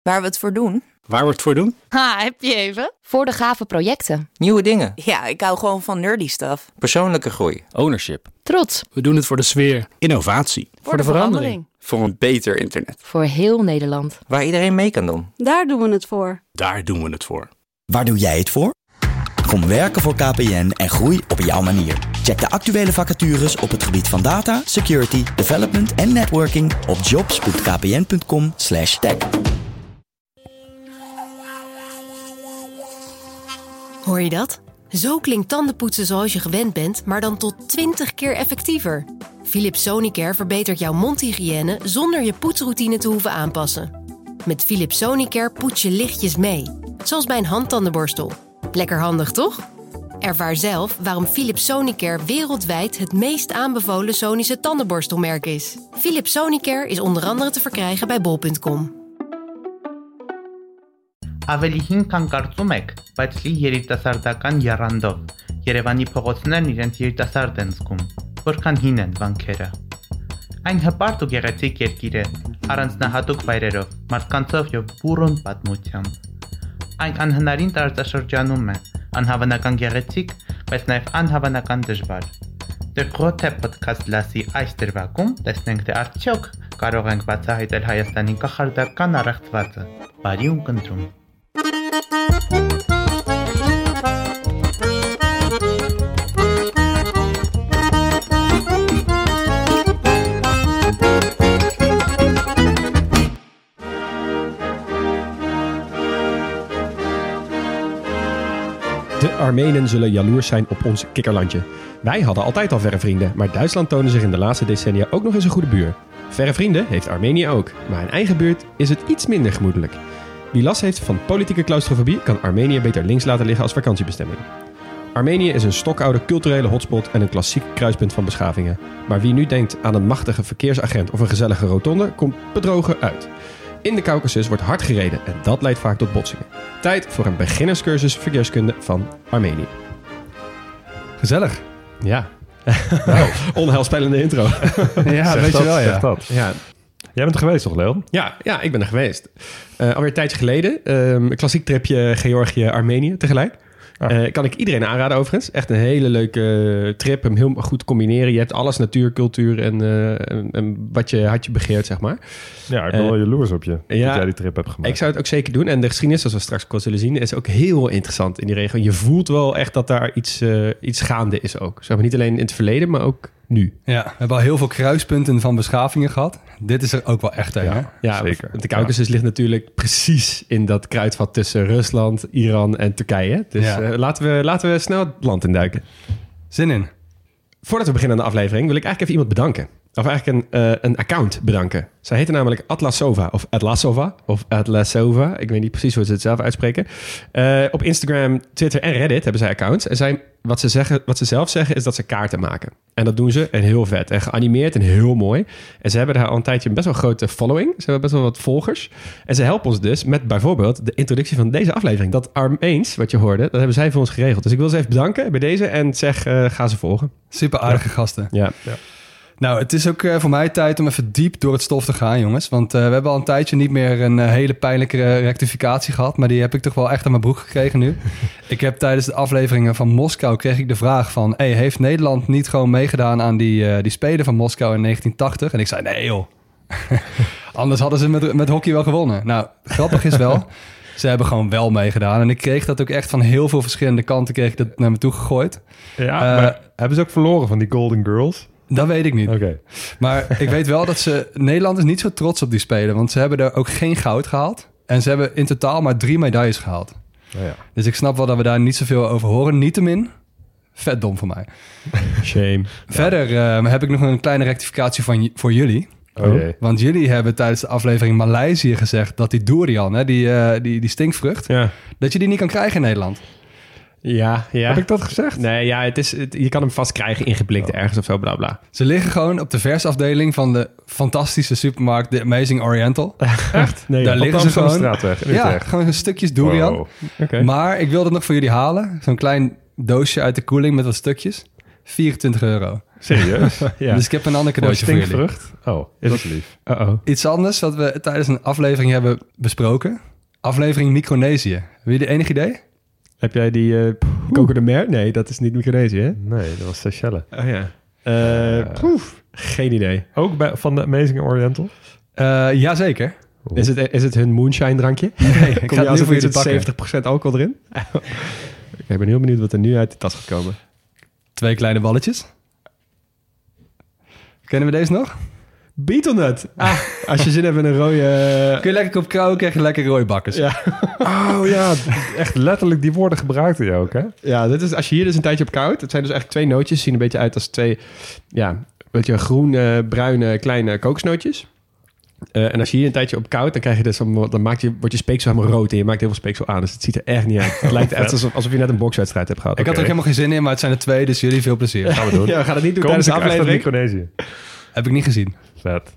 Waar we het voor doen? Waar we het voor doen? Ha, heb je even? Voor de gave projecten. Nieuwe dingen. Ja, ik hou gewoon van nerdy stuff. Persoonlijke groei. Ownership. Trots. We doen het voor de sfeer. Innovatie. Voor de verandering. Voor een beter internet. Voor heel Nederland. Waar iedereen mee kan doen. Daar doen we het voor. Daar doen we het voor. Waar doe jij het voor? Kom werken voor KPN en groei op jouw manier. Check de actuele vacatures op het gebied van data, security, development en networking op jobs.kpn.com/tech. Hoor je dat? Zo klinkt tandenpoetsen zoals je gewend bent, maar dan tot 20 keer effectiever. Philips Sonicare verbetert jouw mondhygiëne zonder je poetsroutine te hoeven aanpassen. Met Philips Sonicare poets je lichtjes mee, zoals bij een handtandenborstel. Lekker handig, toch? Ervaar zelf waarom Philips Sonicare wereldwijd het meest aanbevolen Sonische tandenborstelmerk is. Philips Sonicare is onder andere te verkrijgen bij bol.com. Ավելի հին քան կարծում եք, բայց լի երիտասարդական եռանդով։ Երևանի փողոցներն իրենց երիտասարդ են զգում, որքան հին են վանքերը։ Այն հպարտ ու գեղեցիկ երկիր է, առանձնահատուկ վայրերով, մարդկանցով եւ բուռն պատմությամբ։ Այն անհնարին տարածաշրջանում է, անհավանական գեղեցիկ, բայց նաեւ անհավանական դժվար։ Դե Grote Podcast լասի այս դրվագում տեսնենք թե արդյոք կարող ենք բացահայտել Հայաստանի կախարդական առեղծվածը։ Բարի ունկնդրում։ De Armenen zullen jaloers zijn op ons kikkerlandje. Wij hadden altijd al verre vrienden, maar Duitsland toonde zich in de laatste decennia ook nog eens een goede buur. Verre vrienden heeft Armenië ook, maar in eigen buurt is het iets minder gemoedelijk. Wie last heeft van politieke claustrofobie kan Armenië beter links laten liggen als vakantiebestemming. Armenië is een stokoude culturele hotspot en een klassiek kruispunt van beschavingen. Maar wie nu denkt aan een machtige verkeersagent of een gezellige rotonde, komt bedrogen uit. In de Caucasus wordt hard gereden en dat leidt vaak tot botsingen. Tijd voor een beginnerscursus verkeerskunde van Armenië. Gezellig. Ja. Onheilspellende intro. Ja, weet je wel, ja. Dat. Ja. Jij bent er geweest toch, Leon? Ja, ik ben er geweest. Alweer een tijdje geleden. Een klassiek tripje Georgië-Armenië tegelijk. Kan ik iedereen aanraden overigens. Echt een hele leuke trip. Hem heel goed combineren. Je hebt alles, natuur, cultuur en wat je hartje begeert, zeg maar. Ja, ik ben wel jaloers op je dat jij die trip hebt gemaakt. Ik zou het ook zeker doen. En de geschiedenis, zoals we straks kort zullen zien, is ook heel interessant in die regio. Je voelt wel echt dat daar iets gaande is ook. Zeg maar niet alleen in het verleden, maar ook nu. Ja, we hebben al heel veel kruispunten van beschavingen gehad. Dit is er ook wel echt een, hè? Ja, zeker. De Caucasus ligt natuurlijk precies in dat kruidvat tussen Rusland, Iran en Turkije. Dus laten we snel het land induiken. Zin in. Voordat we beginnen aan de aflevering wil ik eigenlijk even iemand bedanken. Of eigenlijk een account bedanken. Zij heette namelijk Atlasova of Atlasova. Ik weet niet precies hoe ze het zelf uitspreken. Op Instagram, Twitter en Reddit hebben zij accounts. En wat ze zelf zeggen is dat ze kaarten maken. En dat doen ze en heel vet. En geanimeerd en heel mooi. En ze hebben daar al een tijdje een best wel grote following. Ze hebben best wel wat volgers. En ze helpen ons dus met bijvoorbeeld de introductie van deze aflevering. Dat Armeens, wat je hoorde, dat hebben zij voor ons geregeld. Dus ik wil ze even bedanken bij deze en zeg, ga ze volgen. Super aardige gasten. Ja. Nou, het is ook voor mij tijd om even diep door het stof te gaan, jongens. Want we hebben al een tijdje niet meer een hele pijnlijke rectificatie gehad. Maar die heb ik toch wel echt aan mijn broek gekregen nu. Ik heb tijdens de afleveringen van Moskou kreeg ik de vraag van... heeft Nederland niet gewoon meegedaan aan die Spelen van Moskou in 1980? En ik zei, nee joh. Anders hadden ze met hockey wel gewonnen. Nou, grappig is wel... Ze hebben gewoon wel meegedaan. En ik kreeg dat ook echt van heel veel verschillende kanten kreeg ik dat naar me toe gegooid. Ja, maar hebben ze ook verloren van die Golden Girls? Dat weet ik niet. Okay. Maar ik weet wel dat Nederland is niet zo trots op die Spelen. Want ze hebben er ook geen goud gehaald. En ze hebben in totaal maar 3 medailles gehaald. Oh ja. Dus ik snap wel dat we daar niet zoveel over horen. Niettemin, vet dom voor mij. Shame. Verder heb ik nog een kleine rectificatie voor jullie. Okay. Want jullie hebben tijdens de aflevering Maleisië gezegd... dat die durian, hè, die stinkvrucht... dat je die niet kan krijgen in Nederland. Ja. Heb ik dat gezegd? Nee, ja, je kan hem vast krijgen ingeblikt ergens of zo, bla bla. Ze liggen gewoon op de versafdeling van de fantastische supermarkt The Amazing Oriental. Echt? Nee, daar liggen ze gewoon. Straatweg, ja, gewoon stukjes durian. Wow. Okay. Maar ik wilde het nog voor jullie halen. Zo'n klein doosje uit de koeling met wat stukjes. €24. Serieus? Ja. Dus ik heb een ander cadeautje voor jullie. Stinkvrucht? Oh, dat is lief. Uh-oh. Iets anders wat we tijdens een aflevering hebben besproken. Aflevering Micronesië. Hebben jullie enig idee? Heb jij die Coco de Mer? Nee, dat is niet Micronesië, hè? Nee, dat was Seychelles. Oh ja. Geen idee. Ook van de Amazing Oriental? Jazeker. Is het hun moonshine drankje? Nee, ik ga het nu voor je pakken. 70% alcohol erin? Ik ben heel benieuwd wat er nu uit de tas gaat komen. 2 kleine balletjes. Kennen we deze nog? Betelnut. Als je zin hebt in een rode... Kun je lekker op krauwen, krijg je lekker rode bakkers. Ja. Oh ja, echt letterlijk die woorden gebruikte je ook, hè? Ja, dit is, als je hier dus een tijdje op koudt... Het zijn dus echt 2 nootjes. Zien een beetje uit als 2... Ja, weet je, groen, bruine, kleine kokosnootjes. En als je hier een tijdje op koudt... dan krijg je dus... Dan wordt je speeksel helemaal rood... en je maakt heel veel speeksel aan. Dus het ziet er echt niet uit. Het lijkt echt alsof je net een bokswedstrijd hebt gehad. Ik had er helemaal geen zin in, maar het zijn er 2... dus jullie veel plezier. Gaan we doen. Ja, we gaan het niet doen tijdens de aflevering. Micronesië. Heb ik niet gezien. Vet.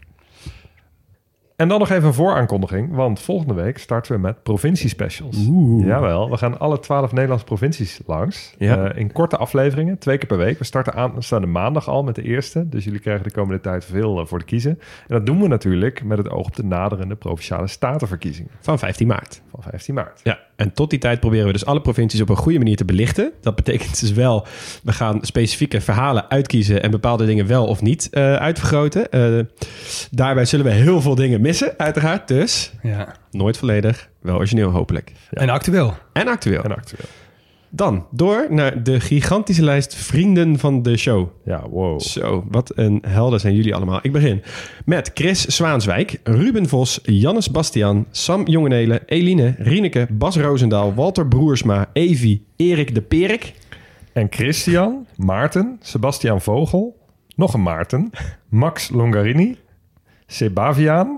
En dan nog even een vooraankondiging, want volgende week starten we met provinciespecials. Jawel, we gaan alle 12 Nederlandse provincies langs. Ja. In korte afleveringen, 2 keer per week. We starten aanstaande maandag al met de eerste. Dus jullie krijgen de komende tijd veel voor te kiezen. En dat doen we natuurlijk met het oog op de naderende Provinciale Statenverkiezingen. Van 15 maart. Van 15 maart. Ja, en tot die tijd proberen we dus alle provincies op een goede manier te belichten. Dat betekent dus wel, we gaan specifieke verhalen uitkiezen en bepaalde dingen wel of niet uitvergroten. Daarbij zullen we heel veel dingen missen, uiteraard. Dus nooit volledig, wel origineel hopelijk. Ja. En actueel. En actueel. Dan door naar de gigantische lijst vrienden van de show. Ja, wow. Zo, wat een helden zijn jullie allemaal. Ik begin met Chris Zwaanswijk, Ruben Vos, Jannes Bastiaan, Sam Jongenelen, Eline, Rieneke, Bas Roosendaal, Walter Broersma, Evi, Erik de Perik. En Christian, Maarten, Sebastiaan Vogel, nog een Maarten, Max Longarini, Sebaviaan,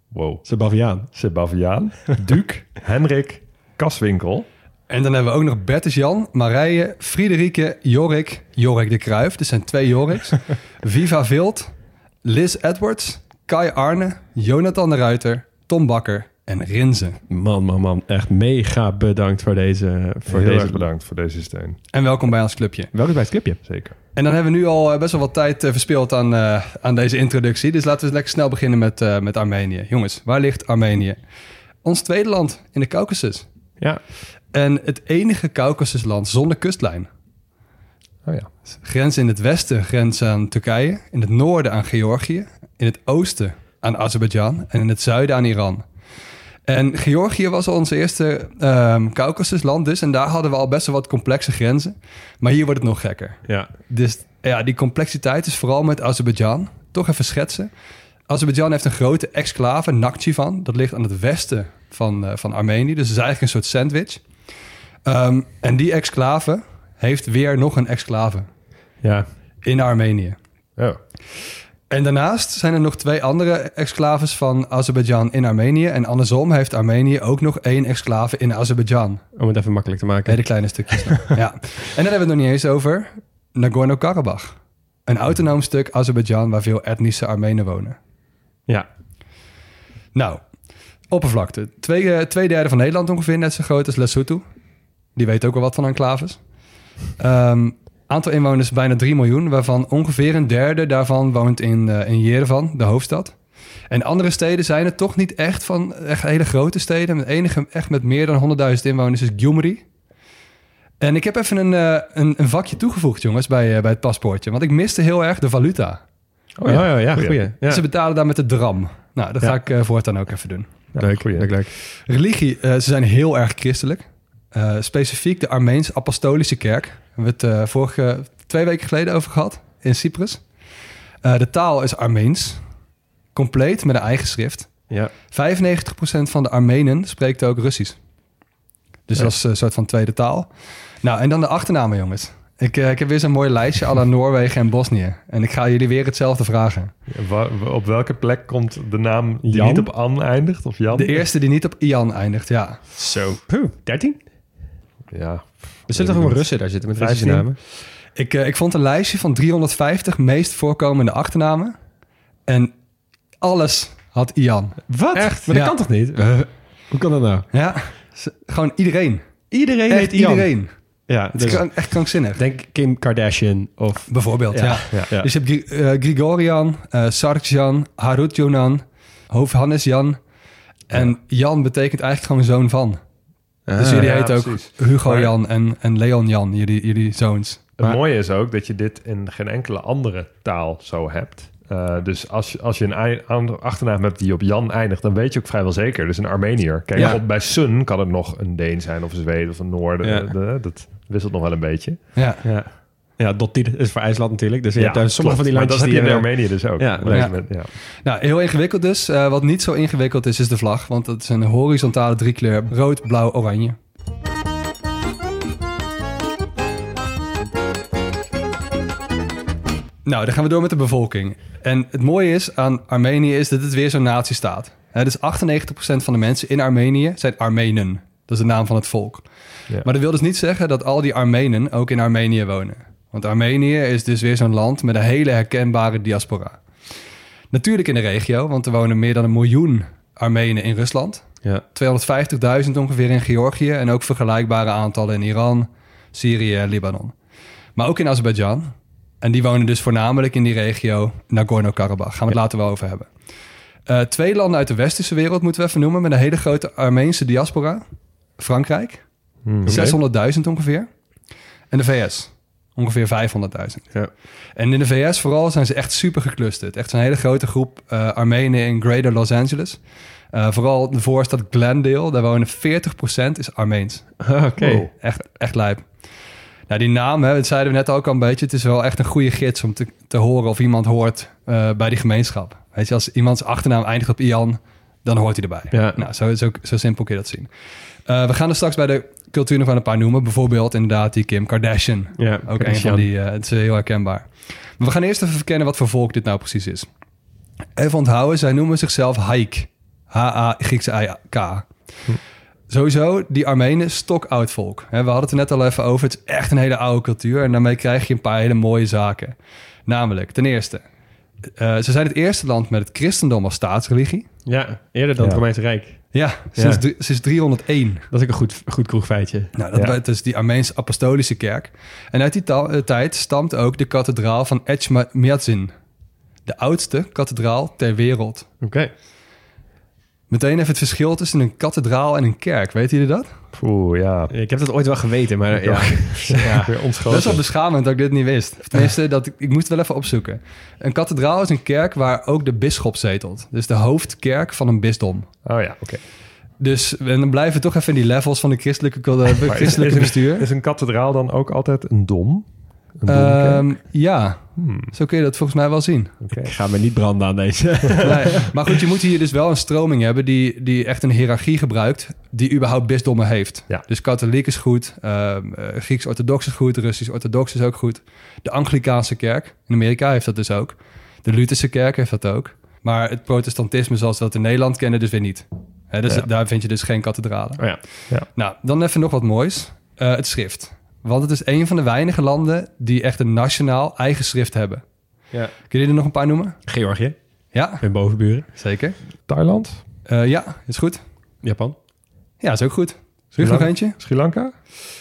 Sebaviaan, Duke, Henrik, Kaswinkel. En dan hebben we ook nog Bertus Jan, Marije, Friederike, Jorik de Kruijf. Er zijn 2 Joriks. Viva Vilt, Liz Edwards, Kai Arne, Jonathan de Ruiter, Tom Bakker en Rinze. Man. Echt mega bedankt voor deze... bedankt voor deze steun. En welkom bij ons clubje. Welkom bij het clubje. Zeker. En dan hebben we nu al best wel wat tijd verspild aan deze introductie. Dus laten we eens lekker snel beginnen met Armenië. Jongens, waar ligt Armenië? Ons tweede land in de Caucasus. Ja. En het enige Caucasusland zonder kustlijn. Oh ja. Grens in het westen grenzen aan Turkije. In het noorden aan Georgië. In het oosten aan Azerbeidzjan. En in het zuiden aan Iran. En Georgië was ons eerste Caucasusland dus. En daar hadden we al best wel wat complexe grenzen. Maar hier wordt het nog gekker. Ja. Dus ja, die complexiteit is vooral met Azerbeidzjan. Toch even schetsen. Azerbeidzjan heeft een grote exclave, Nakhchivan. Dat ligt aan het westen van Armenië. Dus het is eigenlijk een soort sandwich. En die exclave heeft weer nog een exclave. Ja. In Armenië. Oh. En daarnaast zijn er nog 2 andere exclaves van Azerbeidzjan in Armenië. En andersom heeft Armenië ook nog 1 exclave in Azerbeidzjan. Om het even makkelijk te maken. Hele kleine stukjes. Ja. En dan hebben we het nog niet eens over Nagorno-Karabakh. Een autonoom stuk Azerbeidzjan waar veel etnische Armenen wonen. Ja. Nou, oppervlakte. 2/3 van Nederland ongeveer, net zo groot als Lesotho. Die weet ook wel wat van enclaves. Aantal inwoners bijna 3 miljoen, waarvan ongeveer 1/3 daarvan woont in Yerevan, de hoofdstad. En andere steden zijn het toch niet echt van echt hele grote steden. Het enige echt met meer dan 100.000 inwoners is Gyumri. En ik heb even een vakje toegevoegd, jongens, bij het paspoortje. Want ik miste heel erg de valuta. Oh ja, goeie. Ja. Ze betalen daar met de dram. Nou, dat ga ik voortaan ook even doen. Ja, leuk. Religie, ze zijn heel erg christelijk. Specifiek de Armeens-Apostolische Kerk. We hebben het 2 weken geleden over gehad in Cyprus. De taal is Armeens. Compleet met een eigen schrift. Ja. 95% van de Armenen spreekt ook Russisch. Dus dat is een soort van tweede taal. Nou, en dan de achternamen, jongens. Ik heb weer zo'n mooi lijstje à la Noorwegen en Bosnië. En ik ga jullie weer hetzelfde vragen. Op welke plek komt de naam die Jan? niet op An eindigt? Of Jan? De eerste die niet op Ian eindigt, ja. Zo. 13? Ja. Er zitten toch wel Russen daar zitten met Russische 15? namen? Ik vond een lijstje van 350 meest voorkomende achternamen. En alles had Ian. Wat? Echt? Maar dat kan toch niet? Hoe kan dat nou? Ja, gewoon iedereen. Iedereen Echt heet Ian. iedereen. Ja, Het is echt krankzinnig. Denk Kim Kardashian of... Bijvoorbeeld, ja. Ja. Dus je hebt Grigorian, Sargsjan, Harutjonan, Hovhannes-Jan. En Jan betekent eigenlijk gewoon zoon van. Dus jullie heten ook precies. Hugo-Jan en Leon-Jan, jullie zoons. Het mooie is ook dat je dit in geen enkele andere taal zo hebt. Dus als je een achternaam hebt die op Jan eindigt, dan weet je ook vrijwel zeker. Dus een Armeniër. Kijk, bij Sun kan het nog een Deen zijn of een Zweed of een Noorden. Ja. Dat wisselt nog wel een beetje. Ja, Dottir is voor IJsland natuurlijk. Dus je hebt daar sommige van die maar landjes dat heb je die in Armenië dus ook. Ja, Nou, heel ingewikkeld dus. Wat niet zo ingewikkeld is de vlag. Want het is een horizontale driekleur. Rood, blauw, oranje. Nou, dan gaan we door met de bevolking. En het mooie is aan Armenië is dat het weer zo'n natiestaat. Dus 98% van de mensen in Armenië zijn Armenen. Dat is de naam van het volk. Ja. Maar dat wil dus niet zeggen dat al die Armenen ook in Armenië wonen. Want Armenië is dus weer zo'n land met een hele herkenbare diaspora. Natuurlijk in de regio, want er wonen meer dan 1 miljoen Armenen in Rusland. Ja. 250.000 ongeveer in Georgië en ook vergelijkbare aantallen in Iran, Syrië en Libanon. Maar ook in Azerbeidzjan. En die wonen dus voornamelijk in die regio Nagorno-Karabakh. Gaan we het later wel over hebben. 2 landen uit de westerse wereld moeten we even noemen met een hele grote Armeense diaspora. Frankrijk, 600.000 ongeveer. En de VS, ongeveer 500.000. Ja. En in de VS vooral zijn ze echt super geclusterd. Echt een hele grote groep Armenen in Greater Los Angeles. Vooral de voorstad Glendale, daar wonen 40% is Armeens. Oké. Wow, echt lijp. Nou, die naam, dat zeiden we net ook al een beetje. Het is wel echt een goede gids om te horen of iemand hoort bij die gemeenschap. Weet je, als iemands achternaam eindigt op Ian, dan hoort hij erbij. Ja. Nou, zo simpel kun je dat zien. We gaan er straks bij de cultuur nog wel een paar noemen. Bijvoorbeeld inderdaad die Kim Kardashian. Ja, ook Kardashian. een van die, het is heel herkenbaar. Maar we gaan eerst even verkennen wat voor volk dit nou precies is. Even onthouden, zij noemen zichzelf Haik. H-A-Griekse-I-K. Sowieso, die Armenen, stokoud volk. We hadden het er net al even over. Het is echt een hele oude cultuur. En daarmee krijg je een paar hele mooie zaken. Namelijk, ten eerste, ze zijn het eerste land met het christendom als staatsreligie. Ja, eerder dan het Romeinse Rijk. Ja, sinds 301. Dat is ook een goed kroegfeitje. Nou, dat is die Armeense apostolische kerk. En uit die tijd stamt ook de kathedraal van Echmiadzin. De oudste kathedraal ter wereld. Oké. Meteen even het verschil tussen een kathedraal en een kerk. Weten jullie dat? Ja. Ik heb dat ooit wel geweten, maar Weer ontschoten. Dat is wel beschamend dat ik dit niet wist. Tenminste, ik moest het wel even opzoeken. Een kathedraal is een kerk waar ook de bisschop zetelt. Dus de hoofdkerk van een bisdom. Oh ja, oké. Dus en dan blijven we toch even in die levels van de christelijke bestuur. Is een kathedraal dan ook altijd een dom? Ja, zo kun je dat volgens mij wel zien. Ik ga me niet branden aan deze. Nee, maar goed, je moet hier dus wel een stroming hebben die echt een hiërarchie gebruikt die überhaupt bisdommen heeft. Ja. Dus katholiek is goed, Grieks-orthodox is goed, Russisch-orthodox is ook goed. De Anglikaanse kerk in Amerika heeft dat dus ook. De Lutherse kerk heeft dat ook. Maar het protestantisme zoals we dat in Nederland kennen dus weer niet. Daar vind je dus geen kathedralen. Oh ja. Nou, dan even nog wat moois. Het schrift. Want het is een van de weinige landen die echt een nationaal eigen schrift hebben. Ja. Kun je er nog een paar noemen? Georgië. Ja. Mijn bovenburen. Zeker. Thailand? Ja, is goed. Japan. Ja, is ook goed. Is er nog eentje? Sri Lanka?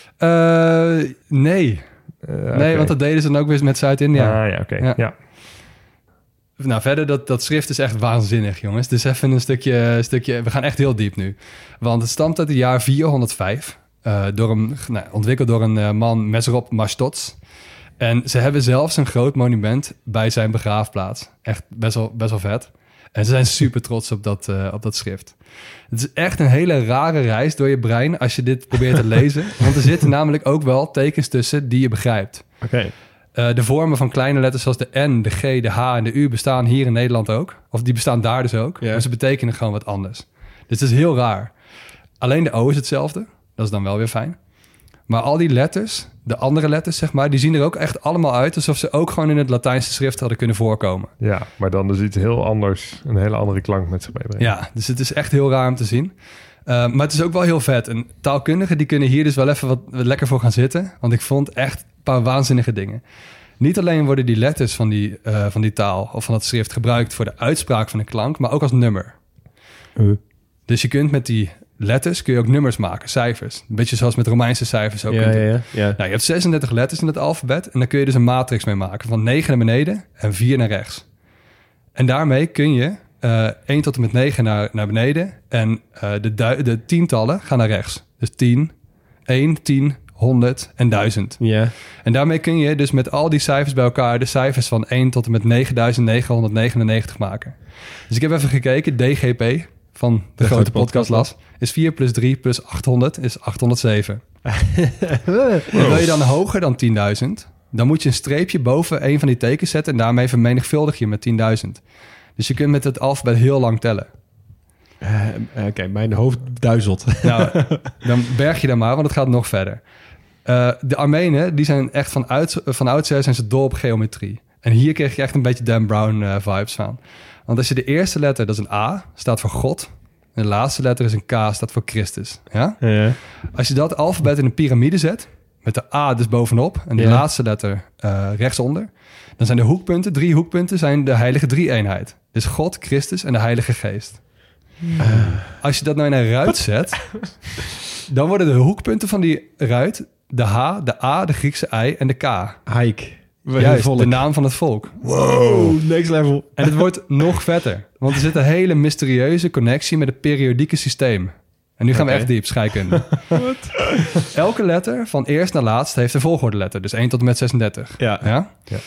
Nee. Nee, want dat deden ze dan ook weer met Zuid-India. Ja, oké. Ja. Nou, verder, dat schrift is echt waanzinnig, jongens. Dus even een stukje... We gaan echt heel diep nu. Want het stamt uit het jaar 405... ontwikkeld door een man, Mesrop Mashtots. En ze hebben zelfs een groot monument bij zijn begraafplaats. Echt best wel vet. En ze zijn super trots op dat schrift. Het is echt een hele rare reis door je brein als je dit probeert te lezen. Want er zitten namelijk ook wel tekens tussen die je begrijpt. Oké. De vormen van kleine letters zoals de N, de G, de H en de U bestaan hier in Nederland ook. Of die bestaan daar dus ook. Ja. Maar ze betekenen gewoon wat anders. Dus het is heel raar. Alleen de O is hetzelfde. Dat is dan wel weer fijn. Maar al die letters, de andere letters zeg maar, die zien er ook echt allemaal uit alsof ze ook gewoon in het Latijnse schrift hadden kunnen voorkomen. Ja, maar dan is iets heel anders, een hele andere klank met zich meebrengen. Ja, dus het is echt heel raar om te zien. Maar het is ook wel heel vet. En taalkundigen die kunnen hier dus wel even wat lekker voor gaan zitten. Want ik vond echt een paar waanzinnige dingen. Niet alleen worden die letters van die taal of van dat schrift gebruikt voor de uitspraak van een klank, maar ook als nummer. Dus je kunt met die letters kun je ook nummers maken, cijfers. Een beetje zoals met Romeinse cijfers ook. Ja. Nou, je hebt 36 letters in het alfabet en daar kun je dus een matrix mee maken. Van 9 naar beneden en 4 naar rechts. En daarmee kun je 1 tot en met 9 naar beneden en de tientallen gaan naar rechts. Dus 10, 1, 10, 100 en 1000. Ja. En daarmee kun je dus met al die cijfers bij elkaar de cijfers van 1 tot en met 9999 maken. Dus ik heb even gekeken, DGP van de grote podcastlas is 4 plus 3 plus 800 is 807. En wil je dan hoger dan 10.000, dan moet je een streepje boven een van die tekens zetten en daarmee vermenigvuldig je met 10.000. Dus je kunt met het alfabet heel lang tellen. Oké, mijn hoofd duizelt. Nou, dan berg je dan maar, want het gaat nog verder. De Armenen, die zijn echt van oudsher zijn ze dol op geometrie. En hier kreeg je echt een beetje Dan Brown vibes van. Want als je de eerste letter, dat is een A, staat voor God. En de laatste letter is een K, staat voor Christus. Ja? Ja. Als je dat alfabet in een piramide zet, met de A dus bovenop en de laatste letter rechtsonder, dan zijn de hoekpunten, 3 hoekpunten, zijn de heilige drie-eenheid. Dus God, Christus en de Heilige Geest. Als je dat nou in een ruit zet, dan worden de hoekpunten van die ruit de H, de A, de Griekse I en de K. Hike. Juist, de naam van het volk. Wow, next level. En het wordt nog vetter, want er zit een hele mysterieuze connectie met het periodieke systeem. En nu gaan we echt diep, scheikunde. Elke letter van eerst naar laatst heeft een volgorde-letter, dus 1 tot en met 36. Ja?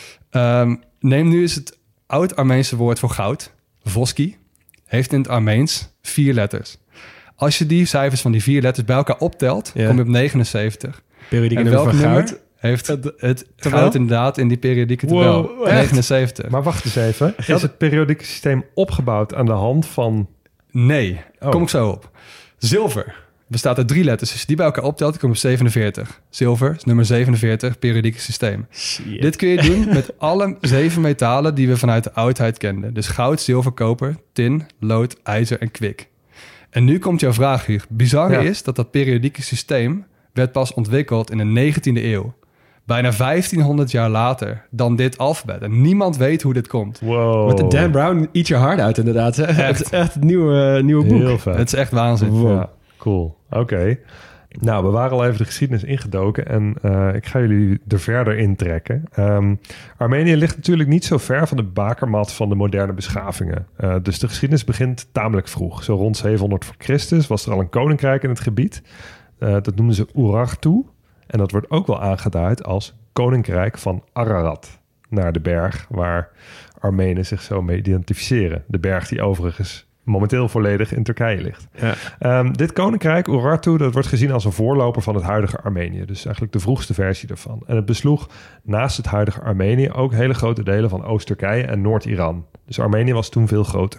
Neem nu eens het oud-Armeense woord voor goud, voski, heeft in het Armeens 4 letters. Als je die cijfers van die 4 letters bij elkaar optelt, kom je op 79. Periodieke nummer van goud heeft het goud inderdaad in die periodieke tabel. Wow, 79. Maar wacht eens even. Is het periodieke systeem opgebouwd aan de hand van... Nee, kom ik zo op. Zilver bestaat uit 3 letters. Als je die bij elkaar optelt, dan kom je op 47. Zilver is nummer 47, periodieke systeem. Shit. Dit kun je doen met alle 7 metalen die we vanuit de oudheid kenden. Dus goud, zilver, koper, tin, lood, ijzer en kwik. En nu komt jouw vraag hier. Bizarre is dat periodieke systeem werd pas ontwikkeld in de 19e eeuw. Bijna 1500 jaar later dan dit alfabet. En niemand weet hoe dit komt. Wow. Met de Dan Brown Eat Your Heart Out inderdaad. Echt het nieuwe boek. Heel vet. Het is echt waanzin. Wow. Ja, cool. Oké. Nou, we waren al even de geschiedenis ingedoken en ik ga jullie er verder intrekken. Armenië ligt natuurlijk niet zo ver van de bakermat van de moderne beschavingen. Dus de geschiedenis begint tamelijk vroeg. Zo rond 700 voor Christus was er al een koninkrijk in het gebied. Dat noemden ze Urartu. En dat wordt ook wel aangeduid als Koninkrijk van Ararat. Naar de berg waar Armenen zich zo mee identificeren. De berg die overigens momenteel volledig in Turkije ligt. Ja. Dit koninkrijk, Urartu, dat wordt gezien als een voorloper van het huidige Armenië. Dus eigenlijk de vroegste versie ervan. En het besloeg naast het huidige Armenië ook hele grote delen van Oost-Turkije en Noord-Iran. Dus Armenië was toen veel groter.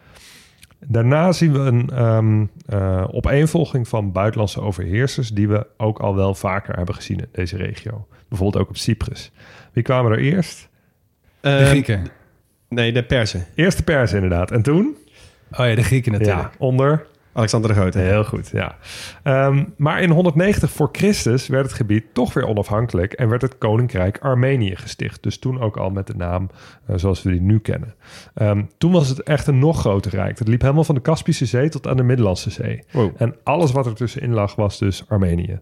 Daarna zien we een opeenvolging van buitenlandse overheersers die we ook al wel vaker hebben gezien in deze regio. Bijvoorbeeld ook op Cyprus. Wie kwamen er eerst? De Grieken. Nee, de Persen. Eerst de Persen inderdaad. En toen? Oh ja, de Grieken natuurlijk. Ja, onder... Alexander de Grote. Heel goed, ja. Maar in 190 voor Christus werd het gebied toch weer onafhankelijk en werd het Koninkrijk Armenië gesticht. Dus toen ook al met de naam zoals we die nu kennen. Toen was het echt een nog groter rijk. Het liep helemaal van de Kaspische Zee tot aan de Middellandse Zee. Wow. En alles wat er tussenin lag was dus Armenië.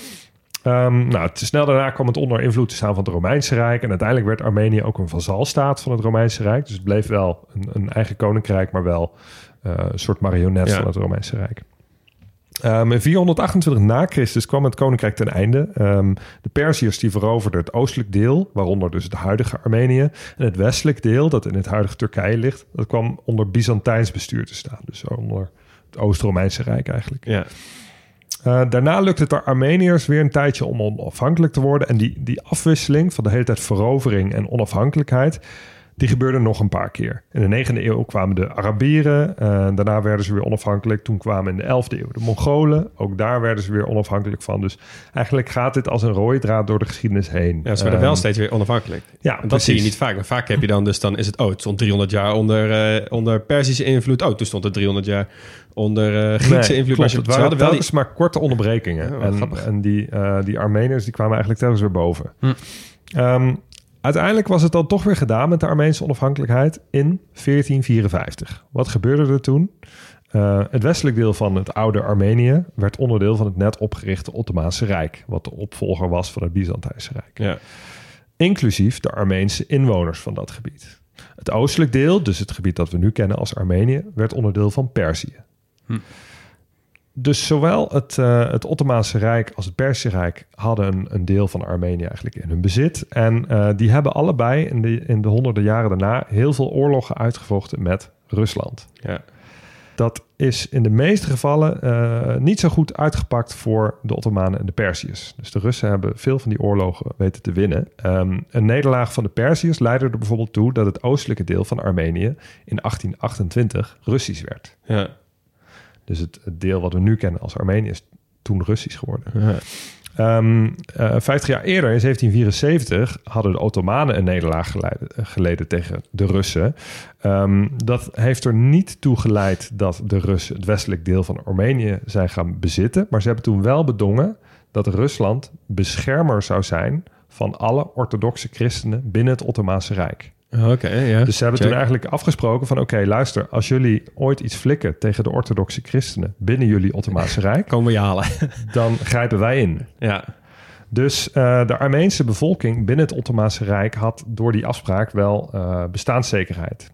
Snel daarna kwam het onder invloed te staan van het Romeinse Rijk. En uiteindelijk werd Armenië ook een vazalstaat van het Romeinse Rijk. Dus het bleef wel een eigen koninkrijk, maar wel een soort marionet van het Romeinse Rijk. In 428 na Christus kwam het koninkrijk ten einde. De Perziërs die veroverden het oostelijk deel, waaronder dus het huidige Armenië. En het westelijk deel, dat in het huidige Turkije ligt, dat kwam onder Byzantijns bestuur te staan. Dus onder het Oost-Romeinse Rijk eigenlijk. Ja. Daarna lukte het de Armeniërs weer een tijdje om onafhankelijk te worden. En die afwisseling van de hele tijd verovering en onafhankelijkheid, die gebeurde nog een paar keer. In de 9e eeuw kwamen de Arabieren. Daarna werden ze weer onafhankelijk. Toen kwamen in de 11e eeuw de Mongolen. Ook daar werden ze weer onafhankelijk van. Dus eigenlijk gaat dit als een rode draad door de geschiedenis heen. Ja, ze werden wel steeds weer onafhankelijk. Ja, en dat zie je niet vaak. Maar vaak heb je dan is het... het stond 300 jaar onder Perzische invloed. Toen stond het 300 jaar onder Griekse invloed. Klopt, het waren telkens maar korte onderbrekingen. En die Armeniërs die kwamen eigenlijk telkens weer boven. Uiteindelijk was het dan toch weer gedaan met de Armeense onafhankelijkheid in 1454. Wat gebeurde er toen? Het westelijk deel van het oude Armenië werd onderdeel van het net opgerichte Ottomaanse Rijk, wat de opvolger was van het Byzantijnse Rijk. Ja. Inclusief de Armeense inwoners van dat gebied. Het oostelijk deel, dus het gebied dat we nu kennen als Armenië, werd onderdeel van Perzië. Dus zowel het Ottomaanse Rijk als het Perzische Rijk hadden een deel van Armenië eigenlijk in hun bezit. En die hebben allebei in de honderden jaren daarna heel veel oorlogen uitgevochten met Rusland. Ja. Dat is in de meeste gevallen niet zo goed uitgepakt voor de Ottomanen en de Perziërs. Dus de Russen hebben veel van die oorlogen weten te winnen. Een nederlaag van de Perziërs leidde er bijvoorbeeld toe dat het oostelijke deel van Armenië in 1828 Russisch werd. Ja. Dus het deel wat we nu kennen als Armenië is toen Russisch geworden. Ja. 50 jaar eerder, in 1774, hadden de Ottomanen een nederlaag geleden tegen de Russen. Dat heeft er niet toe geleid dat de Russen het westelijk deel van Armenië zijn gaan bezitten. Maar ze hebben toen wel bedongen dat Rusland beschermer zou zijn van alle orthodoxe christenen binnen het Ottomaanse Rijk. Oké, ja. Dus ze hebben toen eigenlijk afgesproken van oké, luister, als jullie ooit iets flikken tegen de orthodoxe christenen binnen jullie Ottomaanse Rijk, komen we je halen. Dan grijpen wij in. Ja. Dus de Armeense bevolking binnen het Ottomaanse Rijk had door die afspraak wel bestaanszekerheid.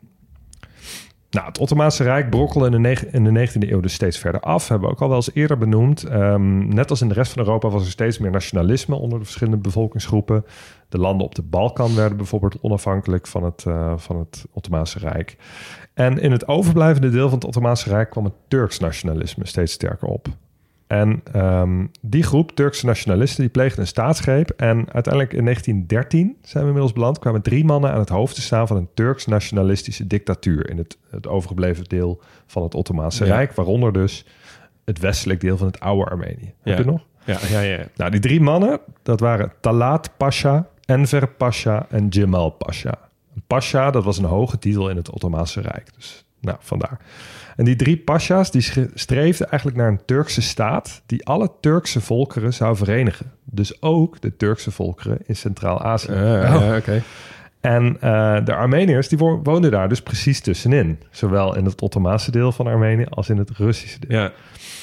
Nou, het Ottomaanse Rijk brokkelde in de 19e eeuw dus steeds verder af. Hebben we ook al wel eens eerder benoemd. Net als in de rest van Europa was er steeds meer nationalisme onder de verschillende bevolkingsgroepen. De landen op de Balkan werden bijvoorbeeld onafhankelijk van het Ottomaanse Rijk. En in het overblijvende deel van het Ottomaanse Rijk kwam het Turks nationalisme steeds sterker op. En die groep Turkse nationalisten die pleegde een staatsgreep. En uiteindelijk in 1913 zijn we inmiddels beland. Kwamen 3 mannen aan het hoofd te staan van een Turks nationalistische dictatuur in het overgebleven deel van het Ottomaanse Rijk. Waaronder dus het westelijk deel van het oude Armenië. Heb je het nog? Ja. Nou, die 3 mannen, dat waren Talat Pasha, Enver Pasha en Cemal Pasha. Pasha, dat was een hoge titel in het Ottomaanse Rijk. Dus nou, vandaar. En die 3 pasha's die streefden eigenlijk naar een Turkse staat die alle Turkse volkeren zou verenigen. Dus ook de Turkse volkeren in Centraal-Azië. Oké. En de Armeniërs die woonden daar dus precies tussenin. Zowel in het Ottomaanse deel van Armenië als in het Russische deel. Ja.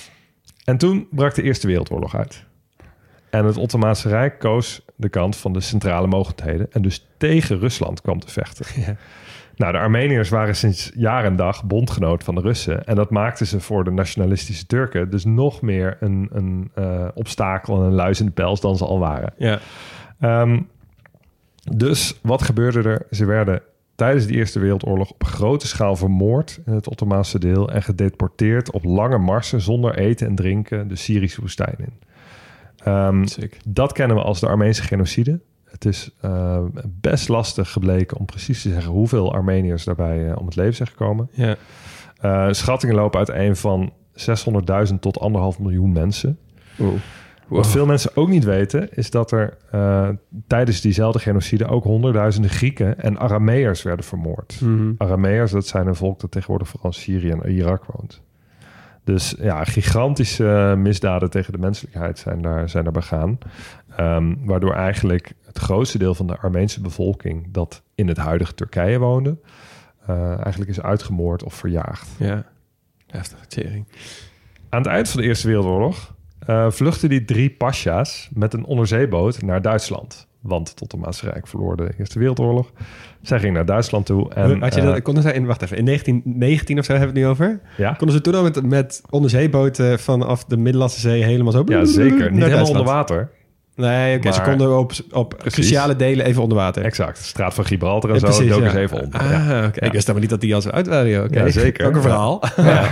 En toen brak de Eerste Wereldoorlog uit. En het Ottomaanse Rijk koos de kant van de centrale mogendheden en dus tegen Rusland kwam te vechten. Ja. Nou, de Armeniërs waren sinds jaar en dag bondgenoot van de Russen. En dat maakte ze voor de nationalistische Turken dus nog meer een obstakel en een luis in de pels dan ze al waren. Ja. Dus wat gebeurde er? Ze werden tijdens de Eerste Wereldoorlog op grote schaal vermoord in het Ottomaanse deel en gedeporteerd op lange marsen zonder eten en drinken de Syrische woestijn in. Dat kennen we als de Armeense genocide. Het is best lastig gebleken om precies te zeggen hoeveel Armeniërs daarbij om het leven zijn gekomen. Ja. Schattingen lopen uiteen van 600.000 tot 1,5 miljoen mensen. Wow. Wat veel mensen ook niet weten, is dat er tijdens diezelfde genocide ook honderdduizenden Grieken en Arameërs werden vermoord. Mm-hmm. Arameërs, dat zijn een volk dat tegenwoordig vooral in Syrië en Irak woont. Dus ja, gigantische misdaden tegen de menselijkheid zijn daar begaan. Waardoor eigenlijk het grootste deel van de Armeense bevolking dat in het huidige Turkije woonde, eigenlijk is uitgemoord of verjaagd. Ja, heftige tering. Aan het eind van de Eerste Wereldoorlog vluchtten die 3 pasha's met een onderzeeboot naar Duitsland. Want het Ottomaanse Rijk verloor de Eerste Wereldoorlog. Zij gingen naar Duitsland toe. En, Had je dat, konden zij wacht even, in 1919 of zo hebben we het nu over? Ja. Konden ze toen al met onderzeeboten vanaf de Middellandse Zee helemaal zo... Ja, zeker. Niet helemaal onder water. water. Nee, oké. Ze konden op cruciale delen even onder water. Exact. Straat van Gibraltar en zo. Precies, Ook eens even onder. Oké. Ik wist maar niet dat die al zo uit waren. Joh. Ja, zeker. Ook een verhaal. Ja.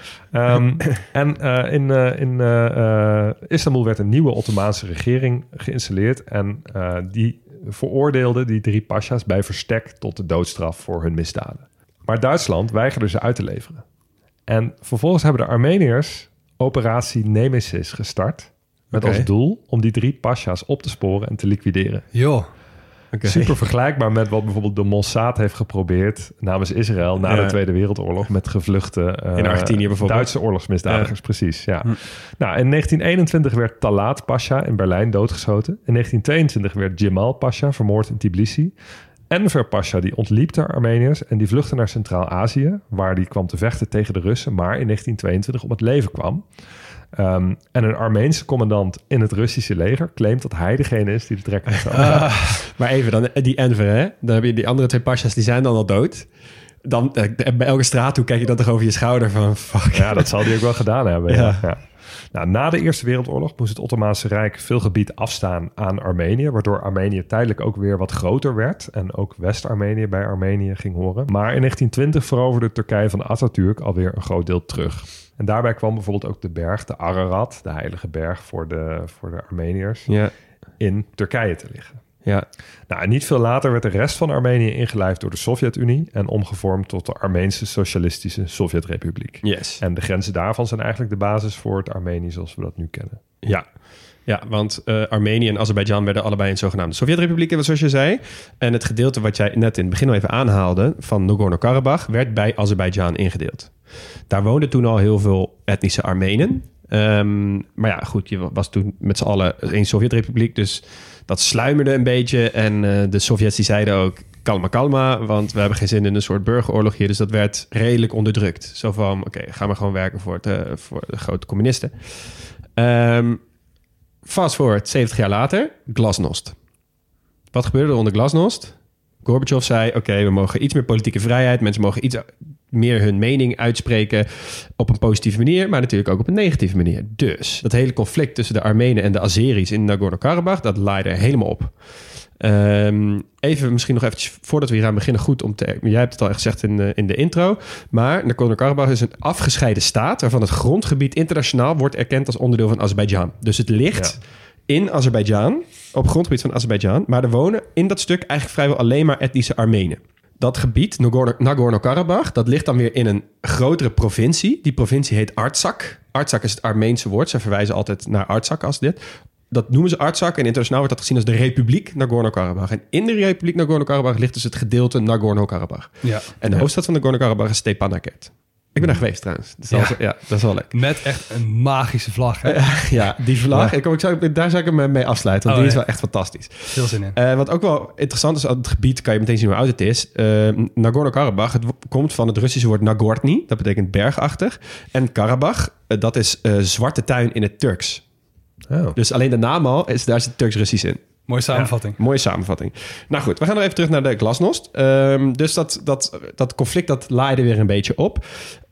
In Istanbul werd een nieuwe Ottomaanse regering geïnstalleerd. En die veroordeelde die 3 pasha's bij verstek tot de doodstraf voor hun misdaden. Maar Duitsland weigerde ze uit te leveren. En vervolgens hebben de Armeniërs operatie Nemesis gestart. Met als doel om die 3 pasha's op te sporen en te liquideren. Joh. Okay. Super vergelijkbaar met wat bijvoorbeeld de Mossad heeft geprobeerd namens Israël na de Tweede Wereldoorlog met gevluchte in Argentinië bijvoorbeeld. Duitse oorlogsmisdadigers, precies. Ja. Nou, in 1921 werd Talat Pasha in Berlijn doodgeschoten. In 1922 werd Cemal Pasha vermoord in Tbilisi. Enver Pasha die ontliep de Armeniërs en die vluchtte naar Centraal-Azië, waar die kwam te vechten tegen de Russen, maar in 1922 om het leven kwam. En een Armeense commandant in het Russische leger claimt dat hij degene is die de trekker heeft. Maar even, dan die Enver, hè? Dan heb je die andere 2 Pasha's, die zijn dan al dood. Dan, bij elke straathoek kijk je dan toch over je schouder van fuck. Ja, dat zal hij ook wel gedaan hebben. Ja. Ja. Nou, na de Eerste Wereldoorlog moest het Ottomaanse Rijk veel gebied afstaan aan Armenië, waardoor Armenië tijdelijk ook weer wat groter werd en ook West-Armenië bij Armenië ging horen. Maar in 1920 veroverde Turkije van Atatürk alweer een groot deel terug. En daarbij kwam bijvoorbeeld ook de berg, de Ararat, de heilige berg voor de Armeniërs, in Turkije te liggen. Ja. Nou, en niet veel later werd de rest van Armenië ingelijfd door de Sovjet-Unie en omgevormd tot de Armeense Socialistische Sovjet-Republiek. Yes. En de grenzen daarvan zijn eigenlijk de basis voor het Armenië zoals we dat nu kennen. Ja, want Armenië en Azerbeidzjan werden allebei een zogenaamde Sovjet-republieken, zoals je zei. En het gedeelte wat jij net in het begin al even aanhaalde van Nagorno-Karabakh werd bij Azerbeidzjan ingedeeld. Daar woonden toen al heel veel etnische Armenen. Maar ja, goed, je was toen met z'n allen één Sovjet-republiek, dus dat sluimerde een beetje. En de Sovjets die zeiden ook, kalma, want we hebben geen zin in een soort burgeroorlog hier. Dus dat werd redelijk onderdrukt. Zo van, oké, gaan we gewoon werken voor de grote communisten. Fast forward, 70 jaar later, glasnost. Wat gebeurde er onder glasnost? Gorbachev zei, oké, we mogen iets meer politieke vrijheid. Mensen mogen iets meer hun mening uitspreken op een positieve manier, maar natuurlijk ook op een negatieve manier. Dus dat hele conflict tussen de Armenen en de Azeris in Nagorno-Karabakh, dat laaide helemaal op. Even misschien nog eventjes, voordat we hier aan beginnen, goed om te... Jij hebt het al gezegd in de intro, maar Nagorno-Karabakh is een afgescheiden staat waarvan het grondgebied internationaal wordt erkend als onderdeel van Azerbeidzjan. Dus het ligt in Azerbeidzjan, op grondgebied van Azerbeidzjan, maar er wonen in dat stuk eigenlijk vrijwel alleen maar etnische Armenen. Dat gebied, Nagorno-Karabakh, dat ligt dan weer in een grotere provincie. Die provincie heet Artsakh. Artsakh is het Armeense woord. Ze verwijzen altijd naar Artsakh als dit. Dat noemen ze Artsakh en internationaal wordt dat gezien als de Republiek Nagorno-Karabakh. En in de Republiek Nagorno-Karabakh ligt dus het gedeelte Nagorno-Karabakh. Ja. En de hoofdstad van Nagorno-Karabakh is Stepanakert. Ik ben daar geweest trouwens. Dat is wel leuk. Met echt een magische vlag. Hè? Ja, die vlag. Ja. Daar zou ik hem mee afsluiten. Want die is wel echt fantastisch. Veel zin in. Wat ook wel interessant is, aan het gebied kan je meteen zien hoe oud het is. Nagorno-Karabakh, het komt van het Russische woord Nagorny. Dat betekent bergachtig. En Karabakh, dat is zwarte tuin in het Turks. Oh. Dus alleen de naam al, daar zit Turks-Russisch in. Mooie samenvatting. Ja, mooie samenvatting. Nou goed, we gaan nog even terug naar de glasnost. Dus dat conflict, dat laaide weer een beetje op.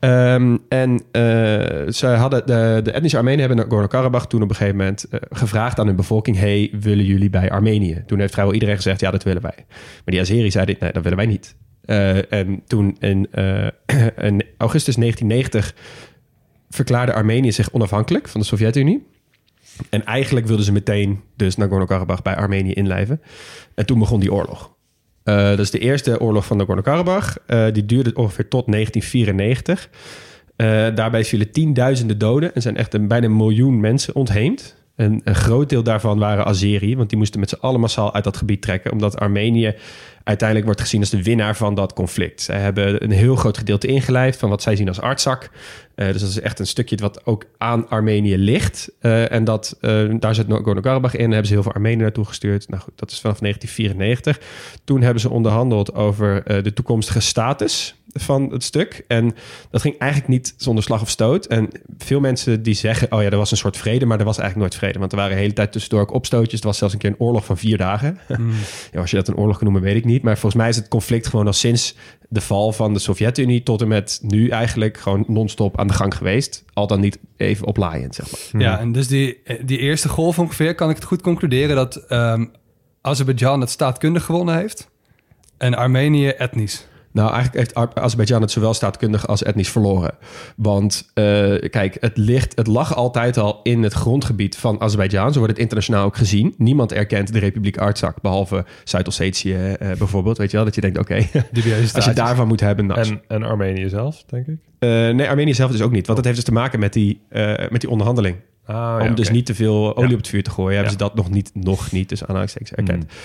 Ze hadden de etnische Armenen hebben Nagorno-Karabakh toen op een gegeven moment gevraagd aan hun bevolking: hey, willen jullie bij Armenië? Toen heeft vrijwel iedereen gezegd, ja, dat willen wij. Maar die Azeri zeiden, nee, dat willen wij niet. En toen in augustus 1990 verklaarde Armenië zich onafhankelijk van de Sovjet-Unie. En eigenlijk wilden ze meteen dus Nagorno-Karabakh bij Armenië inlijven. En toen begon die oorlog. Dus de eerste oorlog van Nagorno-Karabakh, die duurde ongeveer tot 1994. Daarbij vielen tienduizenden doden en zijn echt bijna 1 miljoen mensen ontheemd. En een groot deel daarvan waren Azeri, want die moesten met z'n allen massaal uit dat gebied trekken, omdat Armenië uiteindelijk wordt gezien als de winnaar van dat conflict. Zij hebben een heel groot gedeelte ingelijfd van wat zij zien als Artsakh. Dus dat is echt een stukje wat ook aan Armenië ligt. En daar zit Nagorno-Karabakh in. Daar hebben ze heel veel Armenen naartoe gestuurd. Nou goed, dat is vanaf 1994. Toen hebben ze onderhandeld over de toekomstige status van het stuk. En dat ging eigenlijk niet zonder slag of stoot. En veel mensen die zeggen, oh ja, er was een soort vrede, maar er was eigenlijk nooit vrede. Want er waren de hele tijd tussendoor ook opstootjes. Er was zelfs een keer een oorlog van 4 dagen. Ja, als je dat een oorlog kan noemen, weet ik niet. Maar volgens mij is het conflict gewoon al sinds de val van de Sovjet-Unie tot en met nu eigenlijk gewoon non-stop aan de gang geweest. Al dan niet even oplaaiend, zeg maar. Ja, en dus die eerste golf ongeveer, kan ik het goed concluderen dat Azerbeidzjan het staatkundig gewonnen heeft en Armenië etnisch. Nou, eigenlijk heeft Azerbeidzjan het zowel staatkundig als etnisch verloren. Want kijk, het lag altijd al in het grondgebied van Azerbeidzjan. Zo wordt het internationaal ook gezien. Niemand erkent de Republiek Artsakh, behalve Zuid-Ossetië bijvoorbeeld. Weet je wel, dat je denkt, oké, als je daarvan moet daarvan moet hebben. En Armenië zelf, denk ik? Nee, Armenië zelf dus ook niet. Want dat heeft dus te maken met die onderhandeling. Om dus niet te veel olie op het vuur te gooien, hebben ze dat nog niet dus aanhalingstekens erkend.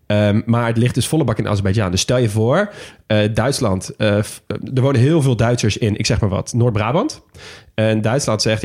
Maar het ligt dus volle bak in Azerbeidzjan. Dus stel je voor, Duitsland... er wonen heel veel Duitsers in, ik zeg maar wat, Noord-Brabant. En Duitsland zegt,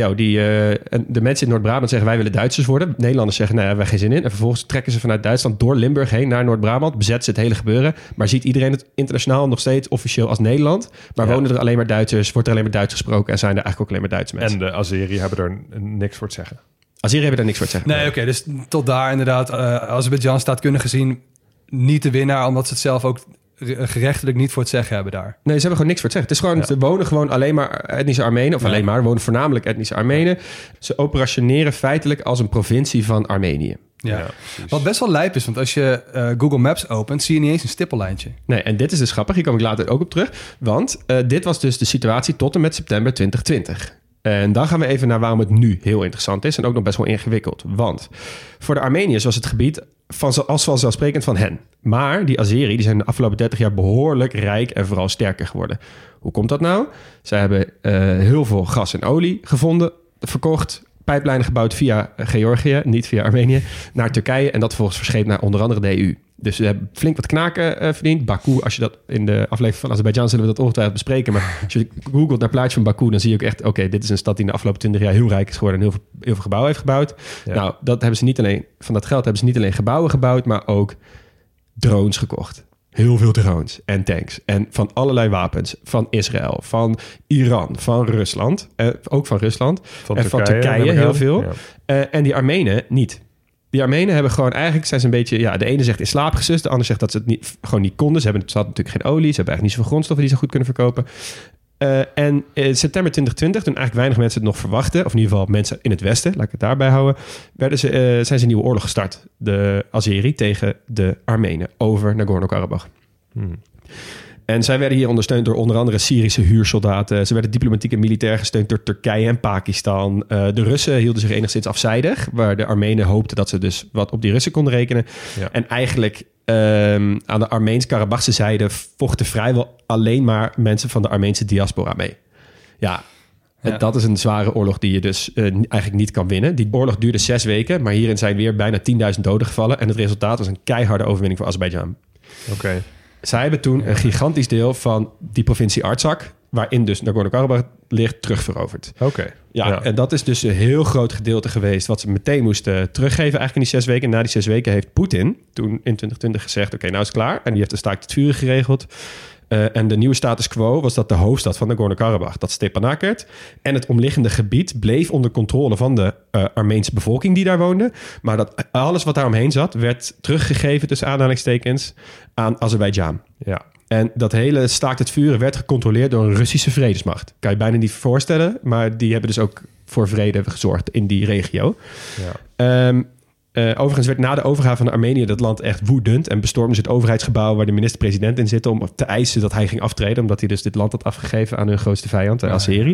de mensen in Noord-Brabant zeggen... wij willen Duitsers worden. Nederlanders zeggen, nee, hebben wij geen zin in. En vervolgens trekken ze vanuit Duitsland door Limburg heen naar Noord-Brabant. Bezetten ze het hele gebeuren. Maar ziet iedereen het internationaal nog steeds officieel als Nederland. Maar wonen er alleen maar Duitsers, wordt er alleen maar Duits gesproken... en zijn er eigenlijk ook alleen maar Duitse mensen. En de Azeri hebben er niks voor te zeggen. Azeri hebben daar niks voor te zeggen. Nee, oké, dus tot daar inderdaad... Azerbeidzjan staatkundig gezien niet de winnaar... omdat ze het zelf ook gerechtelijk niet voor het zeggen hebben daar. Nee, ze hebben gewoon niks voor het zeggen. Het is gewoon, er wonen gewoon alleen maar etnische Armenen... of alleen maar, er wonen voornamelijk etnische Armenen. Ze operationeren feitelijk als een provincie van Armenië. Ja. Wat best wel lijp is, want als je Google Maps opent... zie je niet eens een stippellijntje. Nee, en dit is dus grappig. Hier kom ik later ook op terug. Want dit was dus de situatie tot en met september 2020. En dan gaan we even naar waarom het nu heel interessant is... en ook nog best wel ingewikkeld. Want voor de Armeniërs was het gebied als vanzelfsprekend van hen. Maar die Azeri die zijn de afgelopen 30 jaar behoorlijk rijk... en vooral sterker geworden. Hoe komt dat nou? Zij hebben heel veel gas en olie gevonden, verkocht... pijplijnen gebouwd via Georgië, niet via Armenië... naar Turkije en dat vervolgens verscheept naar onder andere de EU. Dus ze hebben flink wat knaken verdiend. Baku, als je dat in de aflevering van Azerbeidzjan... zullen we dat ongetwijfeld bespreken. Maar als je googelt naar plaatje van Baku... dan zie je ook echt... oké, dit is een stad die in de afgelopen 20 jaar heel rijk is geworden... en heel veel gebouwen heeft gebouwd. Ja. Nou, dat hebben ze niet alleen, van dat geld hebben ze niet alleen gebouwen gebouwd... maar ook drones gekocht. Heel veel drones en tanks. En van allerlei wapens. Van Israël, van Iran, van Rusland. Ook van Rusland. Van Turkije heel veel. Ja. En die Armenen niet. Die Armenen hebben gewoon eigenlijk... zijn ze een beetje... ja, de ene zegt in slaap gesust. De ander zegt dat ze het gewoon niet konden. Ze hadden natuurlijk geen olie. Ze hebben eigenlijk niet zoveel grondstoffen die ze goed kunnen verkopen. En in september 2020, toen eigenlijk weinig mensen het nog verwachten... of in ieder geval mensen in het Westen, laat ik het daarbij houden... zijn ze een nieuwe oorlog gestart. De Azeri tegen de Armenen over Nagorno-Karabakh. En zij werden hier ondersteund door onder andere Syrische huursoldaten. Ze werden diplomatiek en militair gesteund door Turkije en Pakistan. De Russen hielden zich enigszins afzijdig... waar de Armenen hoopten dat ze dus wat op die Russen konden rekenen. Ja. En eigenlijk aan de Armeens-Karabachse zijde... vochten vrijwel alleen maar mensen van de Armeense diaspora mee. Ja. Dat is een zware oorlog die je dus eigenlijk niet kan winnen. Die oorlog duurde 6 weken, maar hierin zijn weer bijna 10.000 doden gevallen. En het resultaat was een keiharde overwinning voor Azerbeidzjan. Oké. Zij hebben toen een gigantisch deel van die provincie Artsakh... waarin dus Nagorno-Karabakh ligt, terugveroverd. Oké. Ja, en dat is dus een heel groot gedeelte geweest... wat ze meteen moesten teruggeven eigenlijk in die 6 weken. En na die 6 weken heeft Poetin toen in 2020 gezegd... oké, nou is het klaar. En die heeft de staakt het vuren geregeld... en de nieuwe status quo was dat de hoofdstad van Nagorno-Karabakh... dat Stepanakert en het omliggende gebied... bleef onder controle van de Armeense bevolking die daar woonde. Maar dat alles wat daar omheen zat... werd teruggegeven tussen aanhalingstekens aan Azerbeidzjan. Ja. En dat hele staakt het vuren werd gecontroleerd... door een Russische vredesmacht. Kan je bijna niet voorstellen... maar die hebben dus ook voor vrede gezorgd in die regio. Ja. Overigens werd na de overgave van Armenië dat land echt woedend... en bestormden ze het overheidsgebouw waar de minister-president in zit... om te eisen dat hij ging aftreden... omdat hij dus dit land had afgegeven aan hun grootste vijand, de Azeri.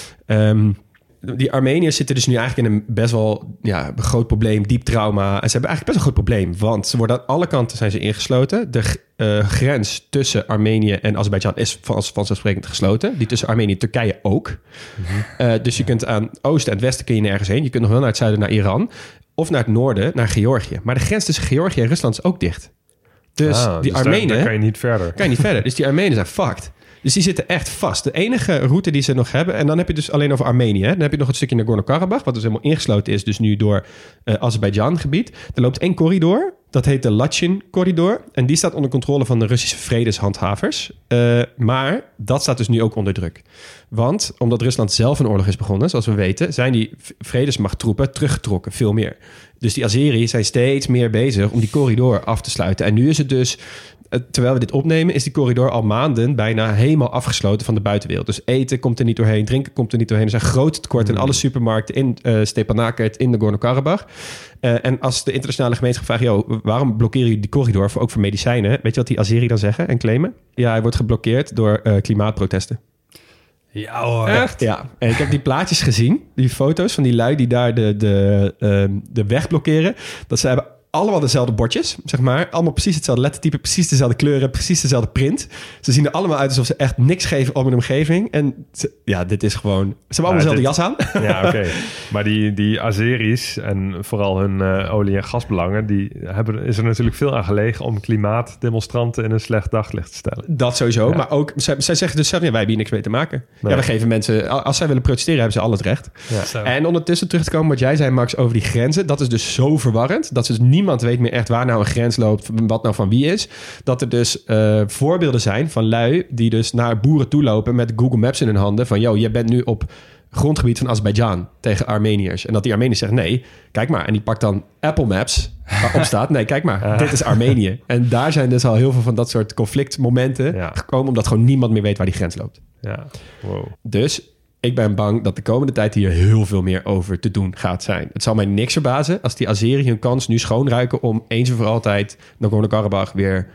Die Armeniërs zitten dus nu eigenlijk in een best wel groot probleem, diep trauma. En ze hebben eigenlijk best een groot probleem, want ze worden aan alle kanten zijn ze ingesloten. De grens tussen Armenië en Azerbeidzjan is vanzelfsprekend gesloten. Die tussen Armenië en Turkije ook. Mm-hmm. Dus je kunt aan oosten en het westen kun je nergens heen. Je kunt nog wel naar het zuiden, naar Iran. Of naar het noorden, naar Georgië. Maar de grens tussen Georgië en Rusland is ook dicht. Dus die Armenen... Daar kan je niet verder. Dus die Armenen zijn fucked. Dus die zitten echt vast. De enige route die ze nog hebben... en dan heb je dus alleen over Armenië. Hè? Dan heb je nog het stukje Nagorno-Karabakh... wat dus helemaal ingesloten is dus nu door Azerbeidzjan-gebied. Er loopt 1 corridor. Dat heet de Lachin-corridor. En die staat onder controle van de Russische vredeshandhavers. Maar dat staat dus nu ook onder druk. Want omdat Rusland zelf een oorlog is begonnen... zoals we weten... zijn die vredesmachttroepen teruggetrokken. Veel meer. Dus die Azeri zijn steeds meer bezig... om die corridor af te sluiten. En nu is het dus... terwijl we dit opnemen, is die corridor al maanden bijna helemaal afgesloten van de buitenwereld. Dus eten komt er niet doorheen, drinken komt er niet doorheen. Er zijn grote tekorten in alle supermarkten in Stepanakert, in Nagorno-Karabakh. En als de internationale gemeenschap vraagt, waarom blokkeren jullie die corridor, ook voor medicijnen? Weet je wat die Azeri dan zeggen en claimen? Ja, hij wordt geblokkeerd door klimaatprotesten. Ja hoor. Echt? Ja. En ik heb die plaatjes gezien, die foto's van die lui die daar de weg blokkeren. Dat ze hebben allemaal dezelfde bordjes, zeg maar. Allemaal precies hetzelfde lettertype, precies dezelfde kleuren, precies dezelfde print. Ze zien er allemaal uit alsof ze echt niks geven om hun omgeving. En dit is gewoon... Ze hebben allemaal dezelfde jas aan. Ja, oké. Maar die Azeris en vooral hun olie- en gasbelangen... is er natuurlijk veel aan gelegen om klimaatdemonstranten in een slecht daglicht te stellen. Dat sowieso, maar ook... Zij zeggen dus zelf, wij hebben hier niks mee te maken. Nee. Ja, we geven mensen... Als zij willen protesteren, hebben ze al het recht. Ja. En ondertussen terug te komen wat jij zei, Max, over die grenzen. Dat is dus zo verwarrend. Dat dus niemand weet meer echt waar nou een grens loopt, wat nou van wie is. Dat er dus voorbeelden zijn van lui die dus naar boeren toe lopen met Google Maps in hun handen. Van, jij bent nu op grondgebied van Azerbeidzjan tegen Armeniërs. En dat die Armeniërs zeggen, nee, kijk maar. En die pakt dan Apple Maps, waarop staat, nee, kijk maar, dit is Armenië. En daar zijn dus al heel veel van dat soort conflictmomenten gekomen, omdat gewoon niemand meer weet waar die grens loopt. Ja, wow. Dus ik ben bang dat de komende tijd hier heel veel meer over te doen gaat zijn. Het zal mij niks verbazen als die Azeri hun kans nu schoonruiken om eens en voor altijd Nagorno-Karabakh weer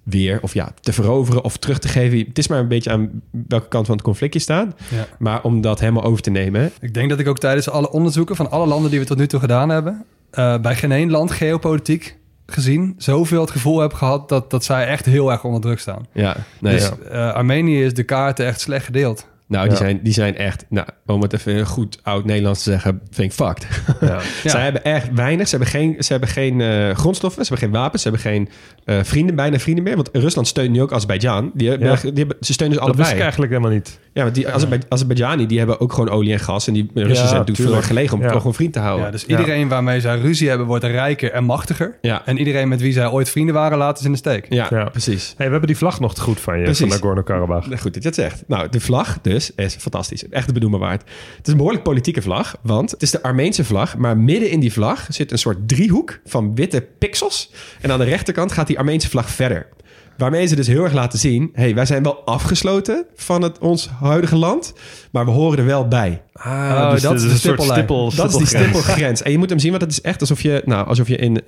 te veroveren of terug te geven. Het is maar een beetje aan welke kant van het conflict je staat. Ja. Maar om dat helemaal over te nemen. Ik denk dat ik ook tijdens alle onderzoeken van alle landen die we tot nu toe gedaan hebben, bij geen één land geopolitiek gezien zoveel het gevoel heb gehad dat zij echt heel erg onder druk staan. Ja, Armenië is de kaarten echt slecht gedeeld. Nou, die zijn echt, om het even goed oud Nederlands te zeggen, vind ik fucked. Ja. Zij hebben echt weinig. Ze hebben geen grondstoffen, ze hebben geen wapens, ze hebben geen bijna vrienden meer. Want Rusland steunt nu ook Azerbeidzjan. Ze steunen dus allebei. Dat wist ik eigenlijk helemaal niet. Ja, want die Azerbeidzjani, die hebben ook gewoon olie en gas. En die Russen zijn natuurlijk veel gelegen om toch een vriend te houden. Ja, dus iedereen waarmee zij ruzie hebben, wordt rijker en machtiger. Ja. En iedereen met wie zij ooit vrienden waren, laten ze in de steek. Ja, precies. Hey, we hebben die vlag nog te goed van je, van Nagorno-Karabakh. Goed dat je het zegt. Nou, de vlag dus is fantastisch. Echt de benoemen waard. Het is een behoorlijk politieke vlag, want het is de Armeense vlag. Maar midden in die vlag zit een soort driehoek van witte pixels. En aan de rechterkant gaat die Armeense vlag verder. Waarmee ze dus heel erg laten zien, wij zijn wel afgesloten van ons huidige land, maar we horen er wel bij. Dus dat is de stippellijn. Dat is die stippelgrens. En je moet hem zien, want het is echt alsof je in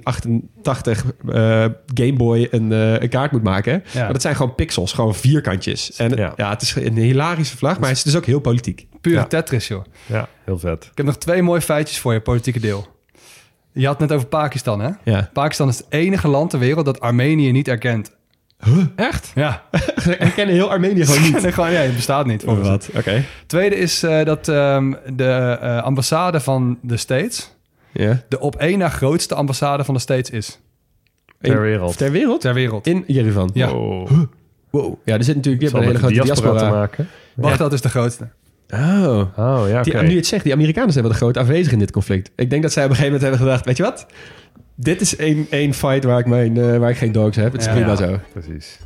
1988 Game Boy een kaart moet maken. Ja. Maar dat zijn gewoon pixels, gewoon vierkantjes. En het is een hilarische vlag, maar het is dus ook heel politiek. Pure Tetris, joh. Ja, heel vet. Ik heb nog 2 mooie feitjes voor je, politieke deel. Je had het net over Pakistan, hè? Ja. Pakistan is het enige land ter wereld dat Armenië niet erkent. Huh? Echt? Ja. Erkennen heel Armenië gewoon niet? Het bestaat niet. Wat? Oké. Tweede is dat de ambassade van de States de op één na grootste ambassade van de States is. Ter wereld? Ter wereld. In Yerevan? Ja. Wow. Ja, er zit natuurlijk een hele grote diaspora te maken. Baghdad is de grootste. Oh ja, okay. Nu je het zegt, die Amerikanen zijn wel de groot aanwezig in dit conflict. Ik denk dat zij op een gegeven moment hebben gedacht, weet je wat? Dit is één fight waar ik geen dogs heb. Het is prima zo. Precies.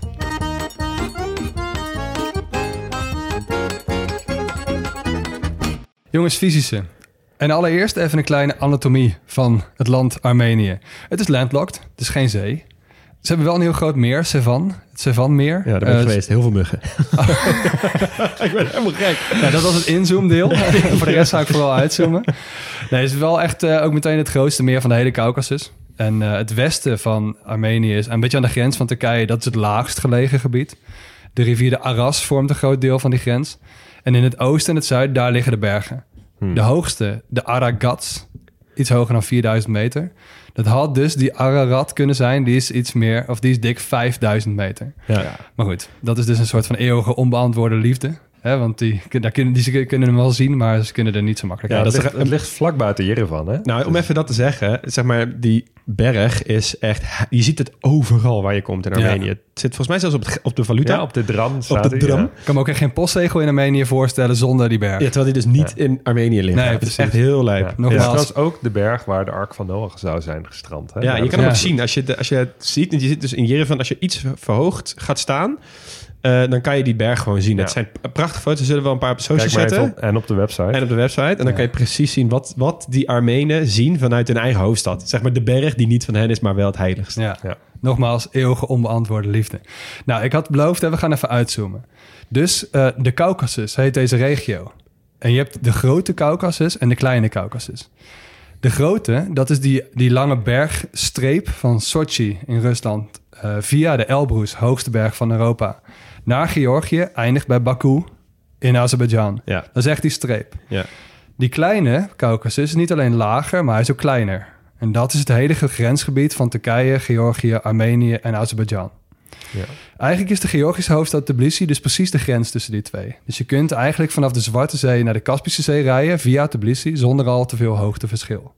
Jongens, fysische. En allereerst even een kleine anatomie van het land Armenië. Het is landlocked, het is geen zee. Ze hebben wel een heel groot meer, Sevan. Het Sevan-meer. Ja, daar ben ik geweest. Heel veel muggen. Ik ben helemaal gek. Ja, dat was het inzoomdeel. Voor de rest zou ik vooral uitzoomen. Nee, het is wel echt ook meteen het grootste meer van de hele Caucasus. En het westen van Armenië is een beetje aan de grens van Turkije. Dat is het laagst gelegen gebied. De rivier de Aras vormt een groot deel van die grens. En in het oosten en het zuiden, daar liggen de bergen. De hoogste, de Aragats, iets hoger dan 4000 meter. Dat had dus die Ararat kunnen zijn. Die is iets meer, of die is dik 5000 meter. Ja. Maar goed, dat is dus een soort van eeuwige onbeantwoorde liefde. Hè? Want die kunnen hem wel zien, maar ze kunnen er niet zo makkelijk uit. Het ligt vlak buiten Yerevan, hè? Nou, om even dat te zeggen, zeg maar, die berg is echt... Je ziet het overal waar je komt in Armenië. Het zit volgens mij zelfs op de valuta. Ja, op de dram. Op de dram. Ik kan me ook echt geen postzegel in Armenië voorstellen zonder die berg. Ja, terwijl die dus niet in Armenië ligt. Nee, het is echt heel lijp. Ja. Nogmaals. Het is trouwens ook de berg waar de Ark van Noach zou zijn gestrand. Hè? Ja, je kan hem ook zien. Als je het ziet, en je zit dus in Yerevan, als je iets verhoogd gaat staan... dan kan je die berg gewoon zien. Het zijn prachtige foto's. We zullen wel een paar op de socials zetten. En op de website. En dan kan je precies zien wat die Armenen zien vanuit hun eigen hoofdstad. Zeg maar de berg die niet van hen is, maar wel het heiligste. Ja. Nogmaals, eeuwige onbeantwoorde liefde. Nou, ik had beloofd, we gaan even uitzoomen. Dus de Caucasus heet deze regio. En je hebt de grote Caucasus en de kleine Caucasus. De grote, dat is die lange bergstreep van Sochi in Rusland... via de Elbrus, hoogste berg van Europa... naar Georgië, eindigt bij Baku in Azerbeidzjan. Ja. Dat is echt die streep. Ja. Die kleine Caucasus is niet alleen lager, maar hij is ook kleiner. En dat is het hele grensgebied van Turkije, Georgië, Armenië en Azerbeidzjan. Ja. Eigenlijk is de Georgische hoofdstad Tbilisi dus precies de grens tussen die twee. Dus je kunt eigenlijk vanaf de Zwarte Zee naar de Kaspische Zee rijden via Tbilisi zonder al te veel hoogteverschil.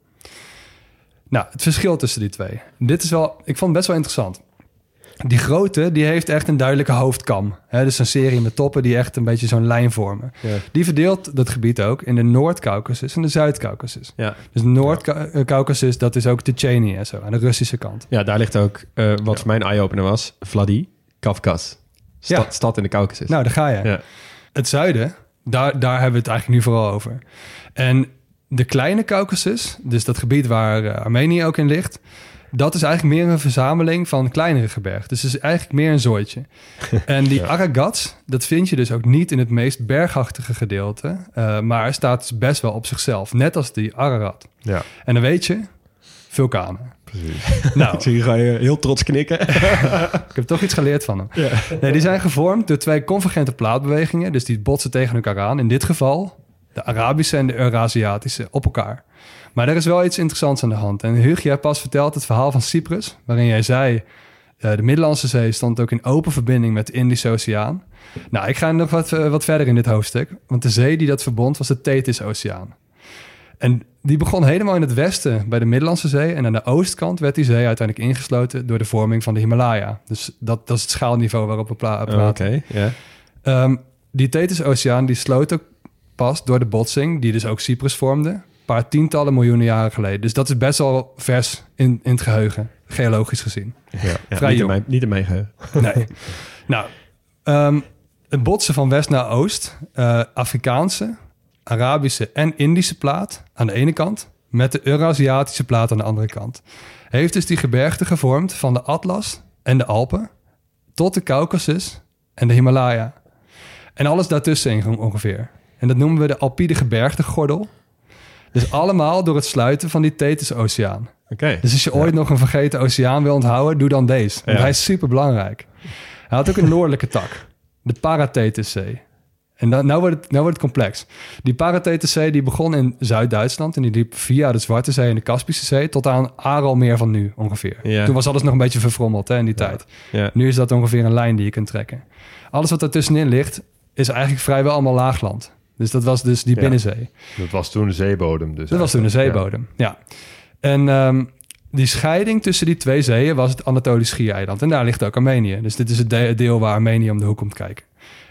Nou, het verschil tussen die twee. Dit is wel, ik vond het best wel interessant. Die grote, die heeft echt een duidelijke hoofdkam. Dus een serie met toppen die echt een beetje zo'n lijn vormen. Ja. Die verdeelt dat gebied ook in de Noord-Caucasus en de Zuid-Caucasus. Ja. Dus Noord-Caucasus, dat is ook Tsjetsjenië en zo, aan de Russische kant. Ja, daar ligt ook, wat voor mijn eye-opener was, Vladikavkaz. Stad in de Caucasus. Nou, daar ga je. Ja. Het zuiden, daar hebben we het eigenlijk nu vooral over. En de kleine Caucasus, dus dat gebied waar Armenië ook in ligt, dat is eigenlijk meer een verzameling van kleinere gebergten. Dus het is eigenlijk meer een zooitje. En die Aragats, dat vind je dus ook niet in het meest bergachtige gedeelte, maar staat dus best wel op zichzelf, net als die Ararat. Ja. En dan weet je, vulkanen. Precies. Nou, ik zie je gewoon heel trots knikken. Ik heb toch iets geleerd van hem. Ja. Nee, die zijn gevormd door twee convergente plaatbewegingen, dus die botsen tegen elkaar aan. In dit geval de Arabische en de Eurasiatische op elkaar. Maar er is wel iets interessants aan de hand. En Hugo, jij hebt pas verteld het verhaal van Cyprus, waarin jij zei, de Middellandse Zee stond ook in open verbinding met de Indische Oceaan. Nou, ik ga nog wat verder in dit hoofdstuk, want de zee die dat verbond was de Tethys Oceaan. En die begon helemaal in het westen bij de Middellandse Zee. En aan de oostkant werd die zee uiteindelijk ingesloten door de vorming van de Himalaya. Dus dat is het schaalniveau waarop we praten. Oké, ja. Die Tethys Oceaan die sloot ook pas door de botsing, die dus ook Cyprus vormde, een paar tientallen miljoenen jaren geleden. Dus dat is best wel vers in het geheugen, geologisch gezien. Ja, vrij niet in mijn geheugen. Nee. Nou, het botsen van west naar oost, Afrikaanse, Arabische en Indische plaat aan de ene kant, met de Eurasiatische plaat aan de andere kant, heeft dus die gebergte gevormd van de Atlas en de Alpen tot de Caucasus en de Himalaya. En alles daartussen ongeveer. En dat noemen we de Alpide gebergtegordel. Dus allemaal door het sluiten van die Tethys Oceaan. Okay. Dus als je ooit nog een vergeten oceaan wil onthouden, doe dan deze. Want hij is super belangrijk. Hij had ook een noordelijke tak, de Paratethys-zee. En nou wordt het complex. Die Paratethys-zee die begon in Zuid-Duitsland en die liep via de Zwarte Zee en de Kaspische Zee tot aan Aralmeer van nu ongeveer. Ja. Toen was alles nog een beetje verfrommeld in die tijd. Ja. Nu is dat ongeveer een lijn die je kunt trekken. Alles wat ertussenin ligt is eigenlijk vrijwel allemaal laagland. Dus dat was dus die binnenzee. Dat was toen de zeebodem. Dus dat was toen de zeebodem, ja. En die scheiding tussen die twee zeeën was het Anatolisch Schiereiland. En daar ligt ook Armenië. Dus dit is het deel waar Armenië om de hoek komt kijken.